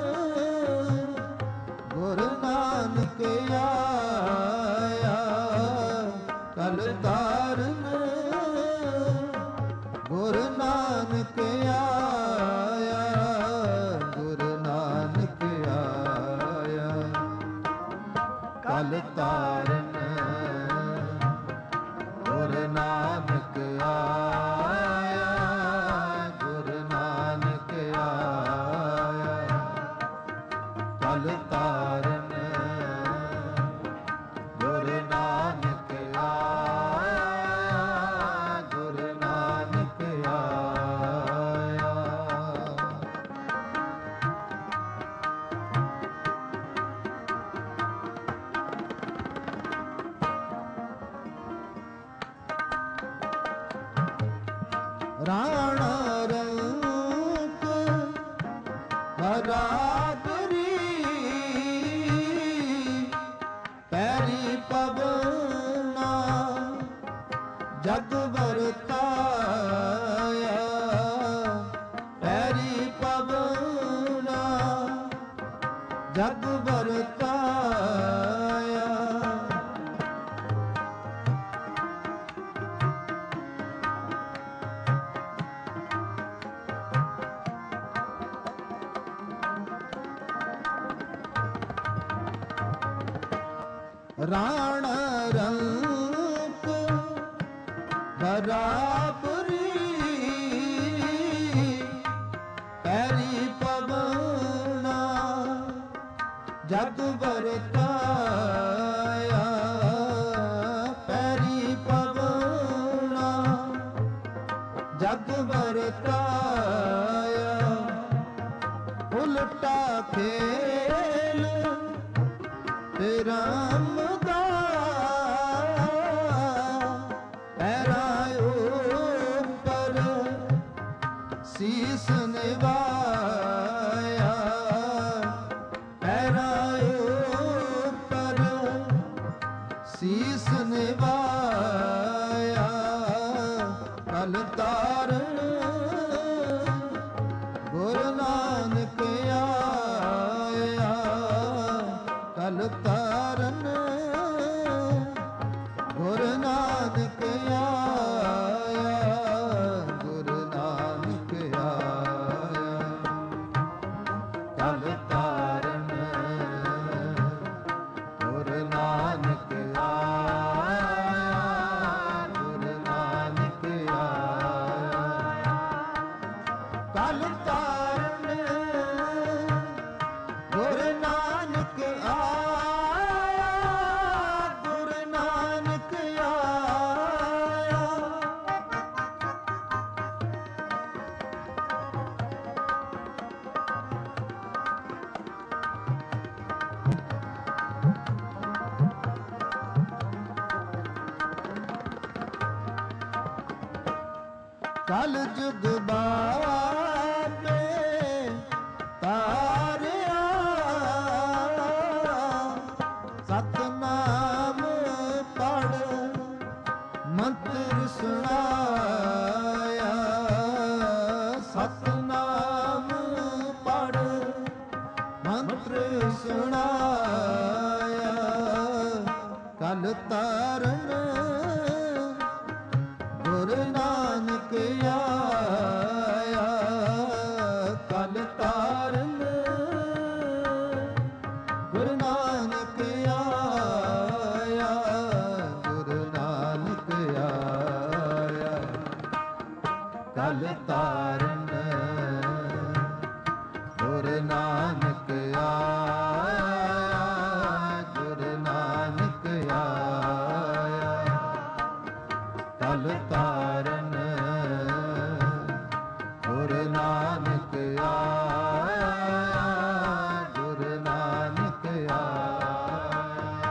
ਗੁਰੂ ਨਾਨਕ ਆਇਆ, ਕਲ ਤਾਰਨ ਗੁਰੂ ਨਾਨਕ ਆਇਆ, ਗੁਰੂ ਨਾਨਕ ਆਇਆ, ਕਲ ਤਾਰਨ ਗੁਰੂ ਨਾਨਕ ਆਇਆ, ਗੁਰੂ ਨਾਨਕ ਆਇਆ, ਕਲ ਤਾਰਨ ਗੁਰੂ ਨਾਨਕ ਆਇਆ, ਗੁਰੂ ਨਾਨਕ ਆਇਆ। ਰਾਣਾ ਰੰਕ ਬਰਾਬਰੀ, ਪੈਰੀ ਪਵਨਾ ਜਗ ਵਰਤਾਇਆ, ਪੈਰੀ ਪਵਨਾ ਜਗ ਵਰਤਾਇਆ, ਰਾਣਾ ਰੰਕ ਬਰਾਬਰੀ, ਪੈਰੀ ਪਵਨਾ ਜਗ ਵਰਤਾਇਆ, ਪੈਰੀ ਪਵਨਾ ਜਗ ਵਰਤਾਇਆ, ਉਲਟਾ ਖੇਲ ਰਾਮ ਦਾ ਪੈਰਾਂ ਉੱਪਰ ਸੀਸ ਨਿਵਾਇਆ, ਪੈਰਾਂ ਉੱਪਰ ਸੀਸ ਨਿਵਾਇਆ, ਕਲ ਤਾਰਨ ਗੁਰੂ ਨਾਨਕ ਆਇਆ, ਕਲ ਤਾਰਨ ਗੁਰੂ ਨਾਨਕ ਆਇਆ, ਗੁਰੂ ਨਾਨਕ ਆਇਆ, ਕਲ ਤਾਰਨ ਗੁਰੂ ਨਾਨਕ ਆਇਆ, ਗੁਰੂ ਨਾਨਕ ਆਇਆ, ਕਲ ਤਾਰਨ ਗੁਰੂ ਨਾਨਕ ਆਇਆ, ਗੁਰੂ ਨਾਨਕ ਆਇਆ। ਕਲ ਜੁਗ ਬਾਬੇ ਤਾਰਿਆ, ਸਤਨਾਮ ਪੜ ਮੰਤਰ ਸੁਣਾਇਆ, ਸਤਨਾਮ ਪੜ ਮੰਤਰ ਸੁਣਾਇਆ, ਕਲ ਤਾਰਨ ਗੁਰੂ ਨਾਨਕ ਆਇਆ, ਕਲ ਤਾਰਨ ਗੁਰੂ ਨਾਨਕ ਆਇਆ, ਗੁਰੂ ਨਾਨਕ ਆਇਆ, ਕਲ ਤਾਰਨ ਗੁਰੂ ਨਾਨਕ ਆਇਆ, ਗੁਰੂ ਨਾਨਕ ਆਇਆ, ਕਲ ਤਾਰਨ ਗੁਰੂ ਨਾਨਕ ਆਇਆ, ਗੁਰੂ ਨਾਨਕ ਆਇਆ।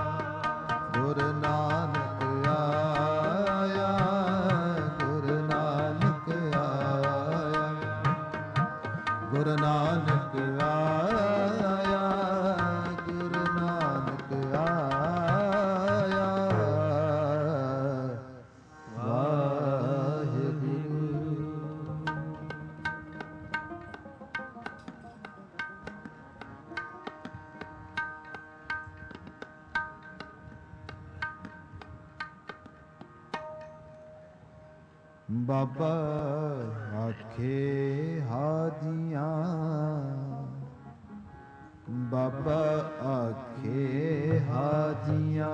ਬਾਬਾ ਆਖੇ ਹਾਜੀਆਂ, ਬਾਬਾ ਆਖੇ ਹਾਜੀਆਂ।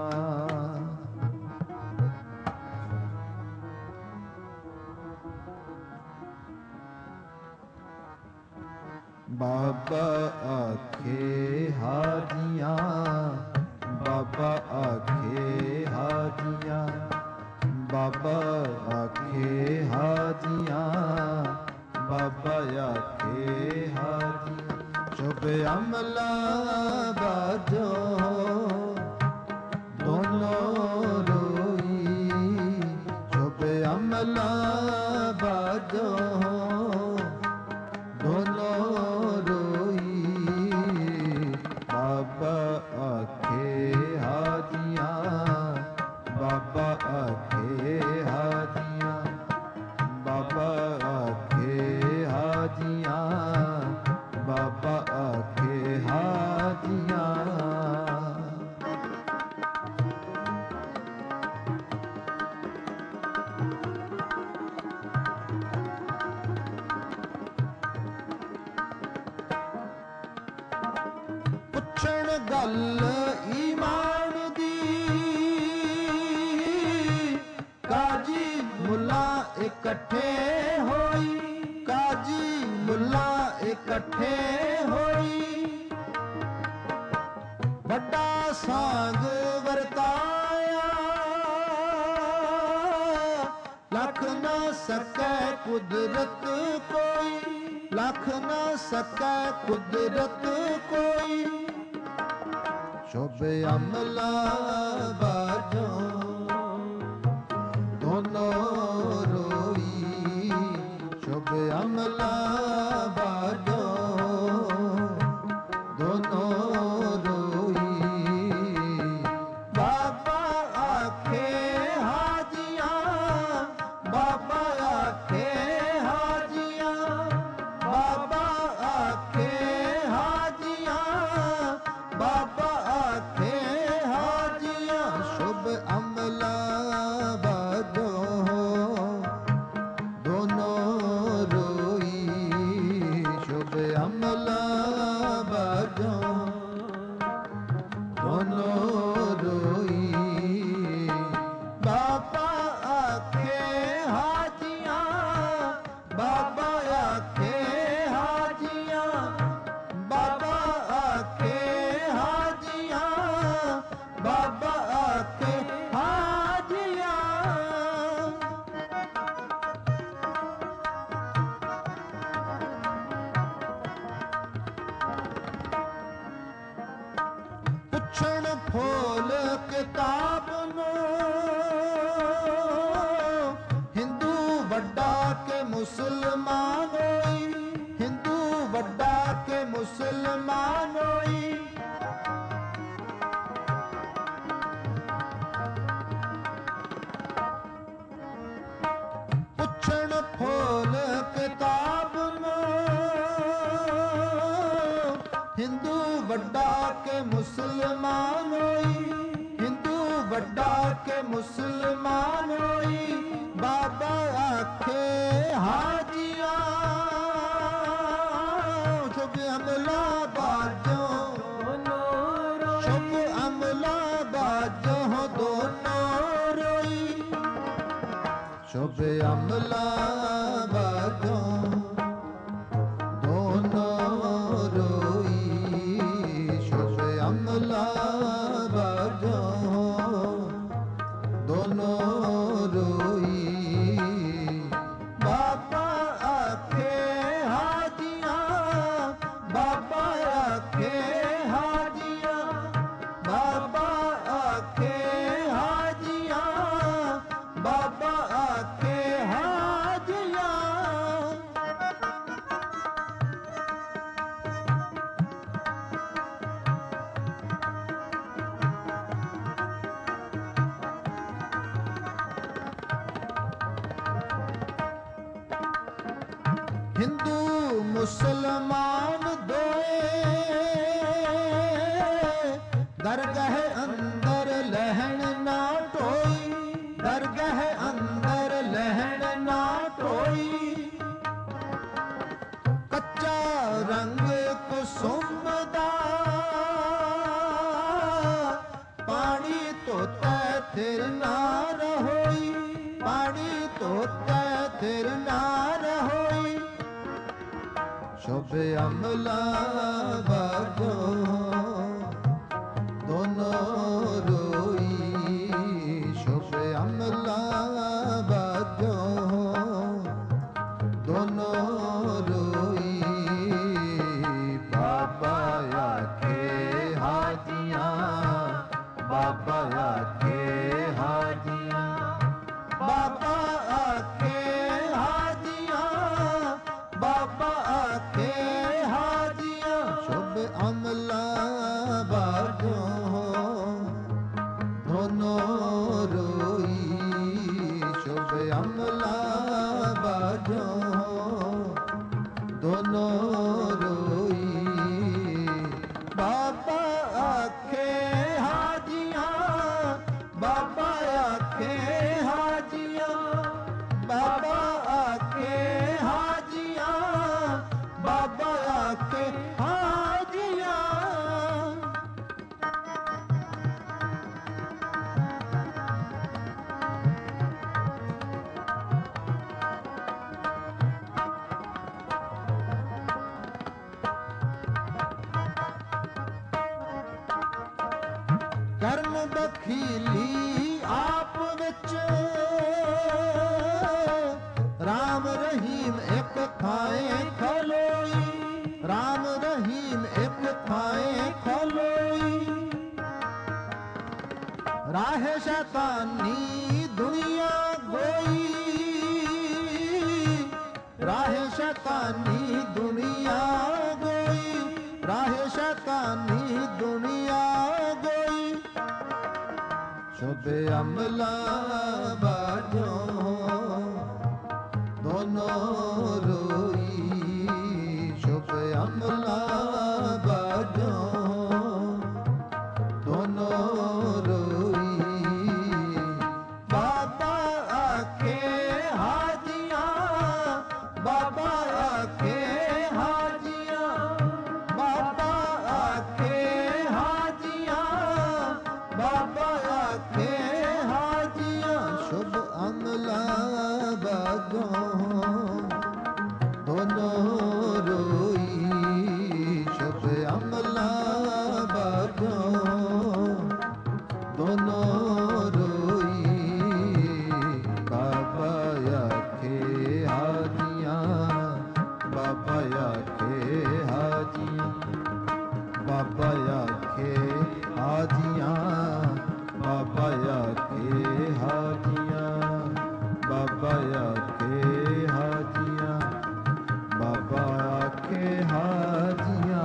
ਬਾਬਾ ਆਖੇ ਹਾਜੀਆਂ, ਬਾਬਾ ਆਖੇ ਹਾਜੀਆਂ, ਬਾਬਾ ਆਖੇ ਹਾਜੀਆਂ, ਬਾਬਾ ਆਖੇ ਹਾਜੀਆਂ। ਸ਼ੁਭ ਅਮਲਾ ਬਾਜੋ ਦੋਨੋਂ ਰੋਈ, ਸ਼ੁਭ ਅਮਲਾ ਬਾਜੋ ਦੋਨੋਂ ਰੋਈ। ਬਾਬਾ ਆਖੇ ਹਾਜੀਆਂ, ਬਾਬਾ ਆਖੇ ਹਾਜੀਆਂ, ਬਾਬਾ ਆਖੇ ਹਾਜੀਆਂ, ਬਾਬਾ ਆਖੇ ਹਾਜੀਆਂ। ਪੁੱਛਣ ਗੱਲ ਈਮਾਨ ਦੀ, ਕਾਜੀ ਮੁੱਲਾ ਇਕੱਠੇ ਹੋਈ, ਕਾਜੀ ਮੁੱਲਾ ਇਕੱਠੇ ਹੋਈ। ਵੱਡਾ ਸਾਂਗ ਵਰਤਾਇਆ, ਲੱਖ ਨਾ ਸਕੈ ਕੁਦਰਤ ਕੋਈ, ਲੱਖ ਨਾ ਸਕੈ ਕੁਦਰਤ ਕੋਈ। ਸ਼ੁਭ ਅਮਲਾ ਬਾਜੋ ਦੋਨੋਂ ਰੋਈ, ਸ਼ੁਭ ਅਮਲਾ ਬਾਜੋ ਦੋਨੋਂ ਰੋਈ। ਬਾਬਾ ਆਖੇ ਹਾਜੀਆਂ, ਬਾਬਾ ਆਖੇ ਹਾਜੀਆਂ, ਬਾਬਾ ਆਖੇ ਹਾਜੀਆਂ, ਬਾਬਾ ਆਖੇ ਹਾਜੀਆਂ। ਸ਼ੁਭ ਅਮਲਾ ਬਾਜੋ ਦੋਨੋਂ ਰੋਈ, ਸ਼ੁਭ ਅਮਲਾ ਬਾਜੋ ਦੋਨੋਂ ਰੋਈ। ਬਾਬਾ ਆਖੇ ਹਾਜੀਆਂ, ਬਾਬਾ ਆਖੇ ਹਾਜੀਆਂ, ਬਾਬਾ ਆਖੇ ਹਾਜੀਆਂ, ਬਾਬਾ ਆਖੇ ਹਾਜੀਆਂ। ਪੁੱਛਣ ਫੋਲ ਕਿਤਾਬ ਨੂੰ, ਹਿੰਦੂ ਵੱਡਾ ਕੇ ਮੁਸਲਮਾਨ ਹੋਈ, ਹਿੰਦੂ ਵੱਡਾ ਕੇ ਮੁਸਲਮਾਨ ਹੋਈ। ਪੁੱਛਣ ਫੋਲ ਕਿਤਾਬ ਨੂੰ, ਹਿੰਦੂ ਵੱਡਾ ਕੇ ਮੁਸਲਮਾਨ ਹੋਈ, ਹਿੰਦੂ ਵੱਡਾ ਕੇ ਮੁਸਲਮਾਨ ਹੋਈ। ਬਾਬਾ ਆਖੇ ਹਾਜੀਆਂ, ਸ਼ੁਭ ਅਮਲਾ ਬਾਜੋ ਸ਼ੁਭ ਅਮਲਾ ਬਾਜੋ ਦੋਨੋਂ ਰੋਈ, ਸ਼ੁਭ ਅਮਲਾ ਬਾਜੋ ਦੋਨੋਂ ਰੋਈ, ਸ਼ੁਭ ਅਮਲਾ ਬਾਜੋ ਦੋਨੋਂ ਰੋਈ। ਬਾਬਾ ਆਖੇ ਹਾਜੀਆਂ, ਬਾਬਾ ਆਖੇ ਹਾਜੀਆਂ, ਬਾਬਾ ਆਖੇ ਹਾਜੀਆਂ, ਬਾਬਾ ਆਖੇ ਹਾਜੀਆਂ। ਹਿੰਦੂ ਮੁਸਲਮਾਨ ਦੋਏ, ਦਰਗਾਹ ਅੰਦਰ ਲਹਿਣ ਨਾ ਢੋਈ, ਦਰਗਾਹ ਅੰਦਰ ਲਹਿਣ ਨਾ ਹੋਈ। ਕੱਚਾ ਰੰਗ ਕੁਸੁਮ ਦਾ ਪਾਣੀ ਧੋਤੈ ਥਿਰ ਨਾ ਰਹੋਈ। ਪਾਣੀ ਧੋਤੈ ਥਿਰ ਨਾ ਰਹੋਈ। ਸ਼ੁਭ ਅਮਲਾ ਬਾਝੋ ਦੋਨੋਂ ਰੋਈ। ਸ਼ੁਭ ਅਮਲਾ ਬਾਝੋ ਦੋਨੋਂ ਰੋਈ। ਬਾਬਾ ਆਖੇ ਹਾਜੀਆਂ ਬਾਬਾ ਆਖੇ ਹਾਜੀਆਂ। ਬਾਬਾ ਆਖੇ ਹਾਜੀਆਂ ਬਾਬਾ ਆਖੇ ਹਾਜੀਆਂ। ਸ਼ੁਭ ਅਮਲਾ ਬਾਝੋ ਦੋਨੋਂ ਰੋਈ। ਸ਼ੁਭ ਅਮਲਾ ਬਾਝੋ ਦੋਨੋਂ ਰੋਈ। ਬਾਬਾ ਆਖੇ ਹਾਜੀਆਂ ਬਾਬਾ ਆਖੇ ਹਾਜੀਆਂ। ਬਾਬਾ ਆਖੇ ਹਾਜੀਆਂ ਬਾਬਾ ਆਖੇ ਹਾਜੀਆਂ। ਕਰਨ ਬਖੀਲੀ ਆਪ ਵਿੱਚ ਰਾਮ ਰਹੀਮ ਇੱਕ ਥਾਏ ਖਲੋਈ। ਰਾਮ ਰਹੀਮ ਇੱਕ ਥਾਏ ਖਲੋਈ। ਰਾਹੇ ਸ਼ੈਤਾਨੀ ਦੁਨੀਆ ਗੋਈ। ਰਾਹੇ ਸ਼ੈਤਾਨੀ ਦੁਨੀਆ ਗੋਈ। ਰਾਹੇ ਸ਼ੈਤਾਨੀ ਦੁਨੀਆ ਗੋਈ। ਸ਼ੁਭ ਅਮਲਾ ਬਾਝੋ ਦੋਨੋਂ ਰੋਈ। ਸ਼ੁਭ ਅਮਲਾ ਬਾਝੋ ਦੋਨੋਂ ਰੋਈ। ਬਾਬਾ ਆਖੇ ਹਾਜੀਆਂ ਬਾਬਾ ਆਖੇ ਹਾਜੀਆਂ। ਬਾਬਾ ਆਖੇ ਹਾਜੀਆਂ ਬਾਬਾ ਆਖੇ ਹਾਜੀਆਂ। ਸ਼ੁਭ ਅਮਲਾ ਬਾਝੋ ਦੋਨੋਂ ਰੋਈ। ਸ਼ੁਭ ਅਮਲਾ ਬਾਝੋ ਦੋਨੋਂ ਰੋਈ। ਬਾਬਾ ਆਖੇ ਹਾਜੀਆਂ ਬਾਬਾ ਆਖੇ ਹਾਜੀਆਂ। ਬਾਬਾ ਆਖੇ ਹਾਜੀਆਂ ਬਾਬਾ ਆਖੇ ਹਾਜੀਆਂ। ਬਾਬਾ ਆਖੇ ਹਾਜੀਆਂ ਬਾਬਾ ਆਖੇ ਹਾਜੀਆਂ।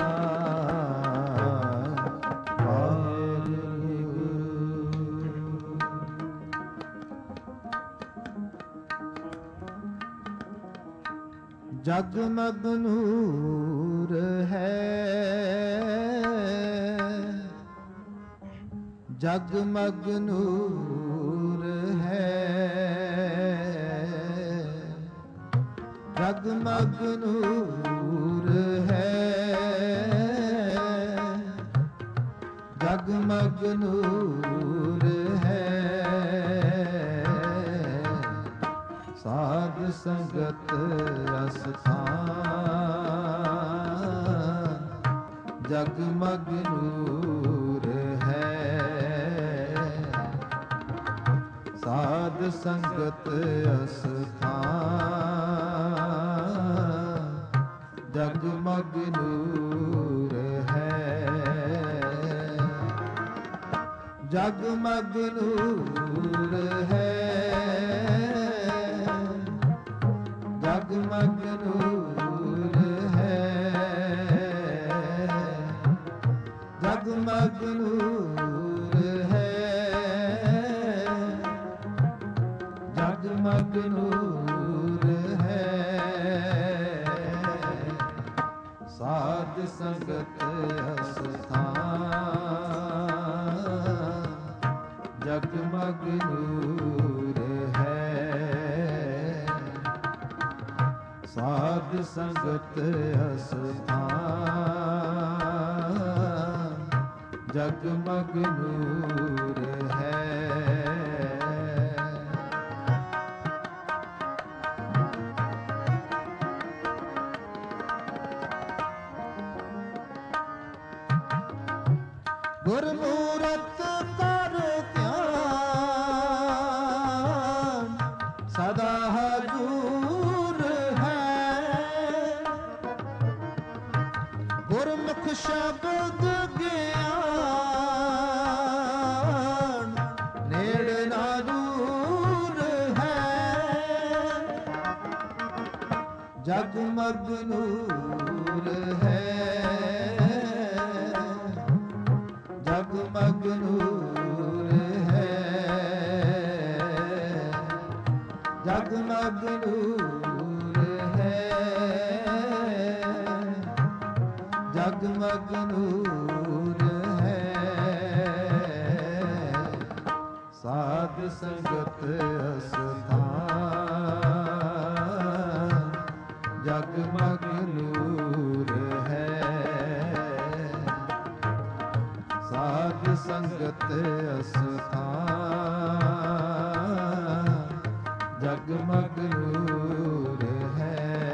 ਜਗਮਗ ਨੂਰ ਹੈ ਜਗਮਗ ਨੂਰ ਹੈ। ਜਗਮਗ ਨੂਰ ਹੈ ਜਗਮਗ ਨੂਰ ਹੈ। ਸਾਧ ਸੰਗਤ ਅਸਥਾਨ ਜਗਮਗ ਨੂਰ ਹੈ। ਸਾਧ ਸੰਗਤ ਅਸਥਾਨ ਜਗਮਗ ਨੂਰ ਹੈ। ਜਗਮਗ ਨੂਰ ਹੈ ਜਗਮਗ ਨੂਰ ਹੈ। ਜਗਮਗ ਨੂਰ ਹੈ ਜਗਮਗ ਨੂਰ ਹੈ। ਸਾਧ ਸੰਗਤ ਅਸਥਾਨ ਜਗਮਗ ਨੂਰ ਹੈ। ਸਾਧ ਸੰਗਤ ਅਸਥਾਨ ਜਗਮਗ ਨੂਰ ਹੈ। ਗੁਰਮੂਰਤ ਕਰ ਧਿਆਨ ਸਦਾ ਹਜੂਰ ਹੈ। ਗੁਰਮੁਖ ਸ਼ਬਦ ਗਿਆਨ ਨੇੜੇ ਨਾ ਦੂਰ ਹੈ। ਜਗਮਗ ਨੂਰ ਹੈ। ਜਗਮਗ ਨੂਰ ਹੈ। ਜਗਮਗ ਨੂਰ ਹੈ। ਜਗਮਗ ਨੂਰ ਹੈ। ਸਾਧ ਸੰਗਤ ਅਸਥਾਨ ਜਗਮਗ ਨੂਰ ਹੈ। ਸਾਧ ਸੰਗਤ ਅਸਥਾਨ ਜਗਮਗ ਨੂਰ ਹੈ।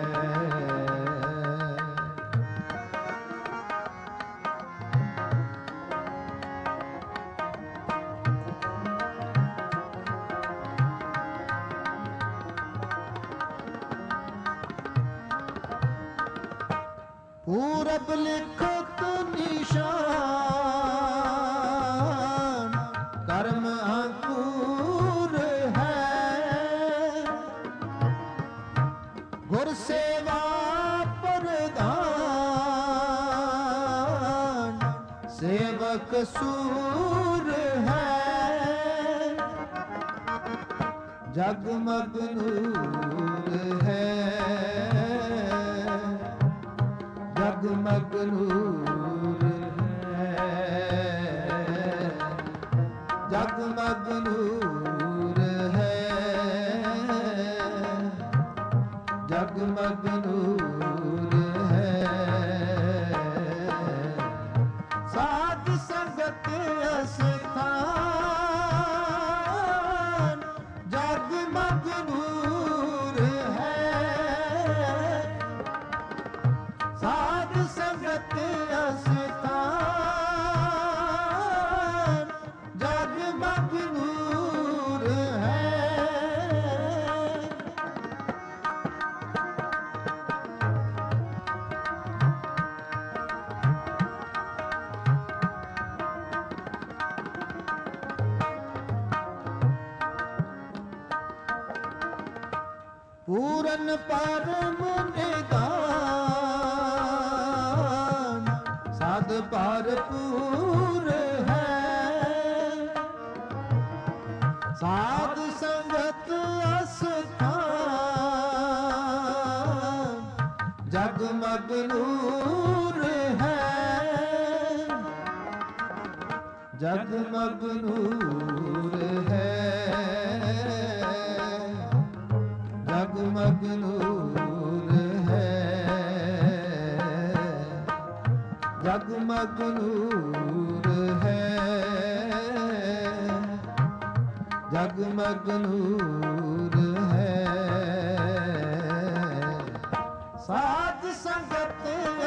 ਪੂਰਬ ਲਿਖਤ ਨਿਸ਼ਾਨ ਕਰਮ ਅੰਕੁਰ ਹੈ। ਗੁਰ ਸੇਵਾ ਪ੍ਰਧਾਨ ਸੇਵਕ ਸੂਰ ਹੈ। ਜਗਮਗ ਨੂਰ ਹੈ। ਜਗਮਗ ਨੂਰ ਹੈ। ਜਗਮਗ ਨੂਰ ਹੈ। ਜਗਮਗ ਨੂਰ ਹੈ। ਸਾਧ ਸੰਗਤ ਅਸਥਾਨ ਜਗਮਗ ਨੂਰ ਹੈ। ਸਾਧ ਸੰਗਤ ਅਸਥਾਨ ਜਗਮਗ ਨੂਰ ਹੈ। ਪੂਰਨ ਪਰਮ ਨਿਦਾਨ ਸਾਧ ਭਰਪੂਰ ਹੈ। ਸਾਧ ਸੰਗਤ ਅਸਥਾਨ ਜਗਮਗ ਨੂਰ ਹੈ। ਜਗਮਗ ਨੂਰ ਹੈ। ਜਗਮਗ ਨੂਰ ਹੈ। ਜਗਮਗ ਨੂਰ ਹੈ। ਜਗਮਗ ਨੂਰ ਹੈ। ਸਾਧ ਸੰਗਤ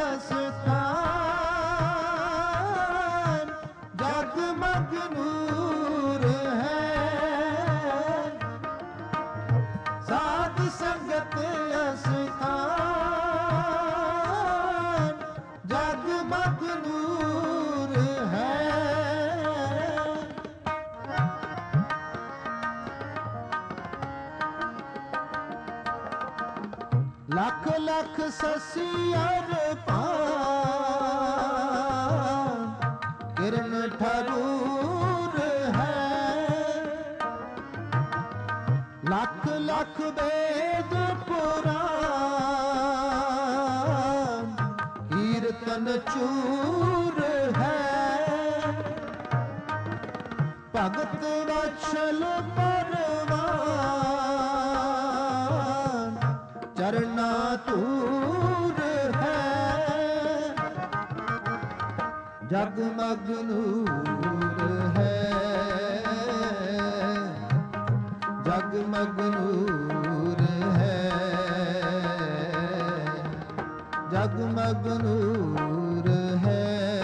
ਅਸਥਾਨ ਜਗਮਗ ਨੂਰ ਹੈ। ਸਾਧ ਸੰਗਤ ਅਸਥਾਨ ਜਗਮਗ ਨੂਰ ਹੈ। ਲੱਖ ਲੱਖ ਸਸੀ ਅਰਪਾਨ ਕਿਰਨ ਠਰੂਰ ਹੈ। ਲੱਖ ਲੱਖ ਵੇਦ ਪੁਰਾਨ ਕੀਰਤਨ ਚੂਰ ਹੈ। ਭਗਤ ਵਛਲ ਪਰਵਾਨ ਚਰਨਾ ਧੂਰ ਹੈ, ਜਗਮਗ ਨੂਰ ਹੈ, ਜਗਮਗ ਨੂਰ ਹੈ, ਜਗਮਗ ਨੂਰ ਹੈ,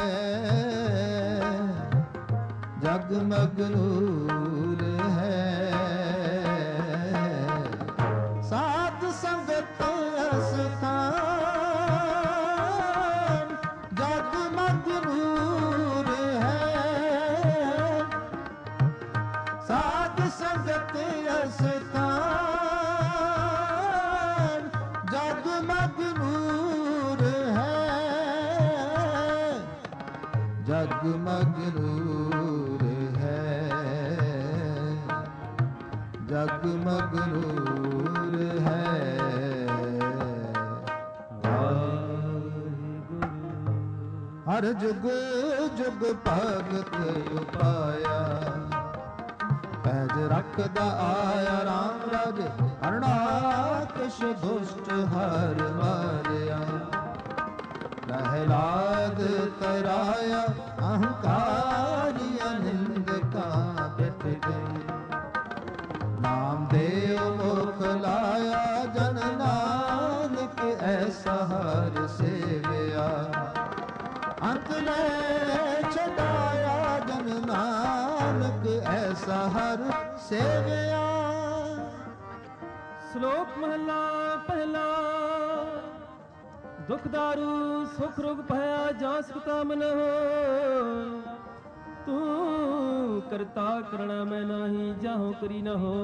ਜਗਮਗ ਨੂਰ ਹੈ। ਸਾਧ ਸੰਗਤ ਅਸਥਾਨ ਜਗਮਗ ਨੂਰ ਹੈ, ਸਾਧ ਸੰਗਤ ਅਸਥਾਨ ਜਗਮਗ ਨੂਰ ਹੈ, ਜਗਮਗ ਨੂਰ ਹੈ, ਜਗਮਗ ਨੂਰ ਹੈ। ਹਰ ਜੁਗ ਜੁਗ ਭਗਤ ਉਪਾਇਆ, ਪੈਜ ਰੱਖਦਾ ਆਇਆ ਰਾਮ ਰਾਜ, ਹਰਨਾਕਸ਼ ਦੁਸ਼ਟ ਹਰ ਮਾਰਿਆ, ਪ੍ਰਹਿਲਾਦ ਤਰਾਇਆ, ਅਹੰਕਾਰੀਆਂ ਨਿੰਦਕਾਂ ਪਿੱਠ ਗਈ, ਨਾਮਦੇਵ ਮੁਖ ਲਾਇਆ, ਜਨ ਨਾਨਕ ਐਸਾ ਹਰ ਸੇਵਿਆ, ਅੰਤ ਲੈ ਛਡਾਇਆ, ਜਨ ਨਾਨਕ ਐਸਾ ਹਰ ਸੇਵਿਆ। ਸ਼ਲੋਕ ਮਹਲਾ ਪਹਿਲਾ। ਦੁਖ ਦਾਰੂ ਸੁਖ ਰੋਗ ਭਇਆ, ਜਾਂ ਸੁਖਤਾ ਮਨ ਹੋ, ਤੂੰ ਕਰਤਾ ਕਰਣਾ ਮੈਂ ਨਾਹੀ, ਜਾਹੋ ਕਰੀ ਨ ਹੋ,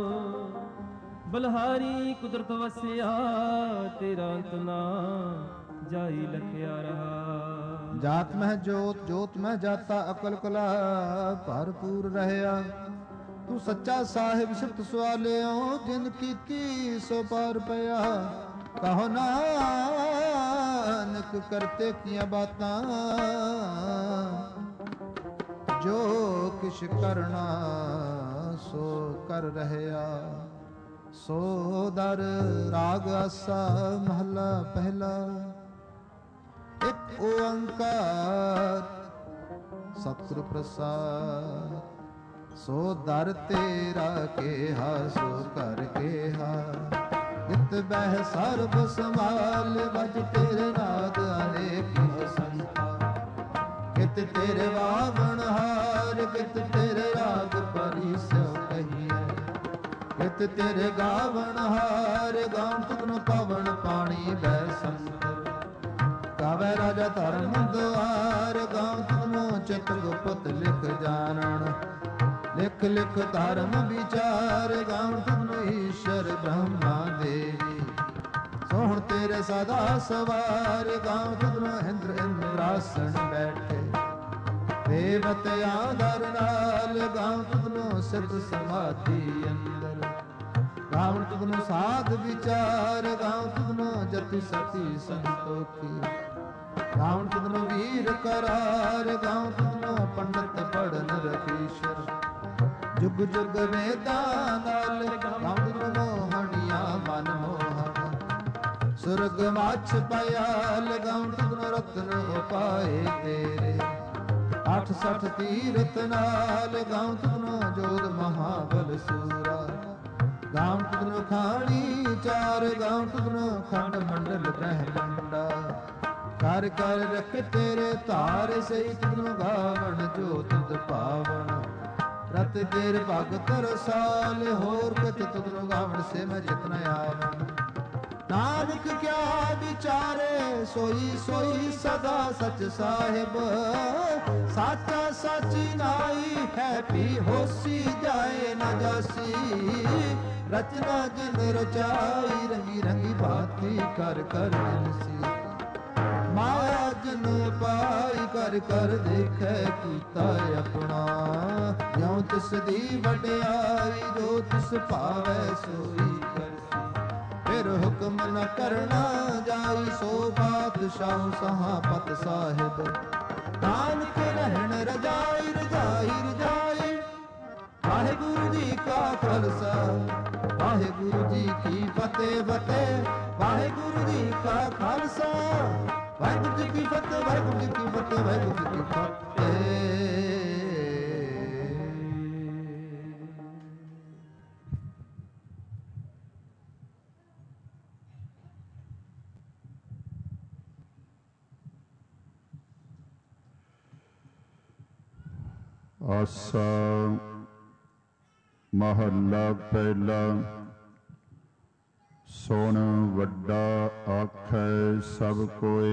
ਬਲਹਾਰੀ ਕੁਦਰਤ ਵਸਿਆ, ਤੇਰਾ ਅੰਤ ਨਾ ਜਾਈ ਲਖਿਆ ਰਹਾ। ਜਾਤ ਮਹਿ ਜੋਤ ਜੋਤ ਮਹਿ ਜਾਤਾ, ਅਕਲ ਕਲਾ ਭਰਪੂਰ ਰਹਿਆ, ਤੂੰ ਸੱਚਾ ਸਾਹਿਬ ਸਿਫਤ ਸਵਾਲਿਓ, ਜਿਨ ਕੀਤੀ ਸੋ ਪਾਰ ਪਿਆ, ਕਹੋ ਨਾਨਕ ਕਰਤੇ ਕੀਆਂ ਬਾਤਾਂ, ਜੋ ਕਿਛ ਕਰਨਾ ਸੋ ਕਰ ਰਹਿਆ। ਸੋ ਦਰ ਰਾਗ ਆਸਾ ਮਹਲਾ ਪਹਿਲਾ। ਇੱਕ ਓੰਕਾਰ ਸਤਿਗੁਰ ਪ੍ਰਸਾਦ, ਸੋ ਦਰ ਤੇਰਾ ਕੇਹਾ ਸੋ ਕਰ ਕੇਹਾ, ਜਿਤ ਬਹਿ ਸਰਬ ਸੰਭਾਲ, ਵਜ ਤੇਰੇ ਨਾਦ ਅਨੇਕ ਸੰਤਾ, ਕਿਤ ਤੇਰੇ ਵਾਵਣ ਹਾਰ, ਕਿਤ ਤੇਰੇ ਰਾਗ ਪਰਿਸੋ ਕਹੀਏ, ਕਿਤ ਤੇਰੇ ਗਾਵਣ ਹਾਰ, ਗਾਉਣ ਤੁਧਨੂੰ ਪਵਨ ਪਾਣੀ ਬੈ ਸੰਤ, ਗਾਵੇ ਰਾਜਾ ਧਰਮ ਦੁਆਰ, ਗਾਉਣ ਤੁਧਨੂੰ ਚਿਤ ਗੁਪਤ ਲਿਖ ਜਾਣਨ, ਲਿਖ ਲਿਖ ਧਰਮ ਵਿਚਾਰ, ਗਾਉਣ ਤੁਧਨੂੰ ਈਸ਼ਰ ਬ੍ਰਹਮਾ ਦੇਵੀ, ਸੋਹਣ ਤੇਰੇ ਸਦਾ ਸਵਾਰ, ਗਾਉਣ ਤੁਧਨੂੰ ਇੰਦਰ ਇੰਦਰਾਸਣ ਬੈਠੇ, ਦੇਵਤ ਆਦਰ ਨਾਲ, ਗਾਉਣ ਤੁਧਨੂੰ ਸਿੱਧ ਸਮਾਧੀ ਅੰਦਰ, ਗਾਉਣ ਤੁਧਨੂੰ ਸਾਧ ਵਿਚਾਰ, ਗਾਉਣ ਤੁਧਨੂੰ ਜਤੀ ਸਤੀ ਸੰਤੋਖੀ, ਗਾਉਣ ਤੁਧਨੂੰ ਵੀਰ ਕਰਾਰ, ਗਾਉਣ ਤੁਧਨੂੰ ਪੰਡਤ ਪੜਨ ਰਖੀਸ਼ਰ, ਜੁਗ ਜੁਗ ਵੇਦਾਂ ਨਾਲ, ਗਾਉਣ ਤੁਧਨੂੰ ਮੋਹਣੀਆਂ ਮਨ ਮੋਹਨ, ਸੁਰਗ ਮਾਛ ਪਿਆਲ, ਗਾਉਣ ਤੁਧਨੂੰ ਰਤਨ ਉਪਾਏ ਤੇਰੇ, ਅੱਠ ਸੱਠ ਤੀਰਥ ਨਾਲ, ਗਾਉਣ ਤੁਧਨੂੰ ਜੋਧ ਮਹਾਬਲ ਸੂਰਾ, ਗਾਉਣ ਤੁਧਨੂੰ ਖਾਣੀ ਚਾਰ, ਗਾਉਣ ਤੁਧਨੂੰ ਖੰਡ ਮੰਡਲ ਬ੍ਰਹਮੰਡਾ, ਕਰ ਕਰ ਰਖ ਤੇਰੇ ਧਾਰ, ਸਹੀ ਤੁਧਨੂੰ ਗਾਵਣ ਜੋ ਤੁਧ ਪਾਵਨ, ਰਤ ਤੇਰੇ ਭਗਤ ਰਸਾਲ, ਹੋਰ ਕਿਤ ਤੁਧਨੂੰ ਗਾਵਣ ਸੇ ਮੈਂ ਜਿਤਨ ਆਵਨ, ਨਾਨਕ ਕਿਆ ਵਿਚਾਰੇ, ਸੋਈ ਸੋਈ ਸਦਾ ਸਚ ਸਾਹਿਬ, ਸਾਚਾ ਸਾਚੀ ਨਾਈ ਹੈ, ਪੀ ਹੋਸੀ ਜਾਏ ਨ ਜਾਸੀ, ਰਚਨਾ ਜਿਨ ਰਚਾਈ, ਰੰਗੀ ਰੰਗੀ ਬਾਤੀ ਕਰ ਕਰ ਜਿਨਸੀ, ਮਾਇਆ ਜਨ ਪਾਈ ਕਰ ਕਰ ਦੇਖੈ ਕੀਤਾ ਆਪਣਾ, ਜਿਉ ਤਿਸ ਦੀ ਵਡਿਆਈ, ਜੋ ਤਿਸ ਭਾਵੈ ਸੋਈ ਕਰਸੀ, ਫਿਰ ਹੁਕਮ ਨ ਕਰਨਾ ਜਾਈ, ਸੋ ਬਾਦਸ਼ਾਹ ਸਹਾਪਤ ਸਾਹਿਬ, ਨਾਨਕ ਰਹਿਣ ਰਜਾਈ ਰਜਾਈ ਰਜਾਈ। ਵਾਹਿਗੁਰੂ ਜੀ ਕਾ ਖਾਲਸਾ, ਵਾਹਿਗੁਰੂ ਜੀ ਕੀ ਫਤਿਹ ਫਤਿਹ। ਵਾਹਿਗੁਰੂ ਜੀ ਕਾ ਖਾਲਸਾ ਵਾਹਿਗੁਰੂ ਜੀ ਕੀ ਫਤਿਹ ਵਾਹਿਗੁਰੂ ਜੀ ਕੀ ਫਤਿਹ ਵਾਹਿਗੁਰੂ ਜੀ ਕੀ ਫਤਿਹ। ਆਸਾ ਮਹੱਲਾ ਪਹਿਲਾ। ਸੁਣ ਵੱਡਾ ਆਖੈ ਸਭ ਕੋਇ